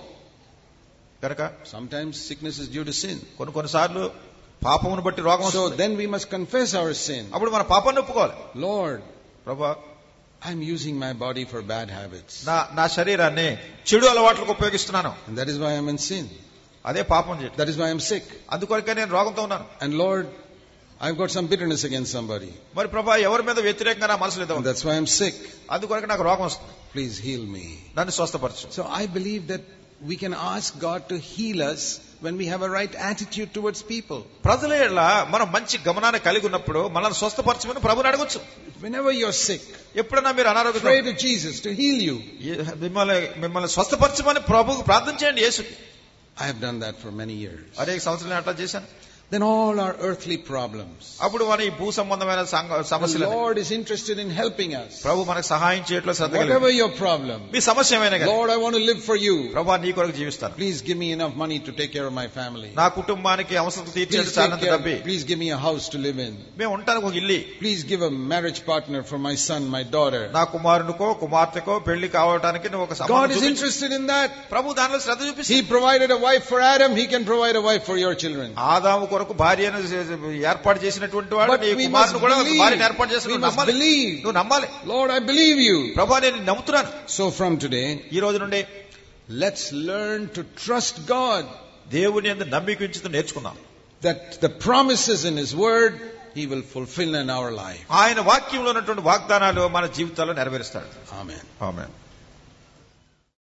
కనుక sometimes sickness is due to sin. కొన్ని కొన్నిసార్లు పాపమును బట్టి రోగం వస్తుంది. So then we must confess our sin. అప్పుడు మన పాపాన్ని ఒప్పుకోవాలి. Lord, ప్రభువా, I'm using my body for bad habits. నా నా శరీరాన్ని చెడు అలవాట్లకు ఉపయోగిస్తున్నాను. And that is why I'm in sin. అదే పాపం చేయడం. That is why I'm sick. అందుకొరకే నేను రోగంతో ఉన్నాను. And Lord, I've got some bitterness against somebody. మరి ప్రభువా, ఎవరి మీద వ్యతిరేకంగా నా మనసులో ఏదో ఉంది. That's why I'm sick. అందుకొరకే నాకు రోగం వస్తుంది. Please heal me. నన్ను స్వస్థపరచు. So I believe that we can ask God to heal us when we have a right attitude towards people. ప్రజల ఎడల మనం మంచి గమనాన్ని కలిగి ఉన్నప్పుడు మనల్ని స్వస్థపరచమని ప్రభువుని అడగొచ్చు. Whenever you're sick, ఎప్పుడైనా మీరు అనారోగ్యంగా, pray to Jesus to heal you. మిమ్మల్ని మిమ్మల్ని స్వస్థపరచమని ప్రభువుకు ప్రార్థన చేయండి యేసుకి. I have done that for many years. అనేక సంవత్సరాలు అట్లా చేశాను. Then all our earthly problems, అప్పుడు మన ఈ భూ సంబంధమైన సమస్యలు, the Lord is interested in helping us. ప్రభు మనకు సహాయం చేయట్లో శ్రద్ధ కలిగి, whatever your problem, మీ సమస్య ఏమైనా కానీ, Lord, I want to live for you. ప్రభువా, నీ కొరకు జీవిస్తాను. Please give me enough money to take care of my family. నా కుటుంబానికి అవసరం తీర్చేది Please, చాలంత take డబ్బు. care, please give me a house to live in. మేము ఉండడానికి ఒక ఇల్లు. Please give a marriage partner for my son, my daughter. నా కుమారునికో కుమార్తెకో పెళ్లి కావడానికి నువ్వు ఒక God is interested in that. ప్రభు దానిలో శ్రద్ధ చూపిస్తాడు. He provided a wife for Adam, he can provide a wife for your children. ఆదాము కొరకు భార్యను ఏర్పాటు చేసినటువంటి వాడు నీ కుమారుని కూడా భార్యను ఏర్పాటు చేసిన నువ్వు నమ్మాలి. Lord, I believe you. ప్రభువా, నేను నమ్ముతున్నాను. So from today, ఈ రోజు నుండి let's learn to trust God. దేవుని యందు నమ్మిక ఉంచుతూ నేర్చుకుందాం. That the promises in His Word, He will fulfill in our life. ఆయన వాక్యంలో ఉన్నటువంటి వాగ్దానాలు మన జీవితాల్లో నెరవేరుస్తాడు. Amen. ఆమేన్.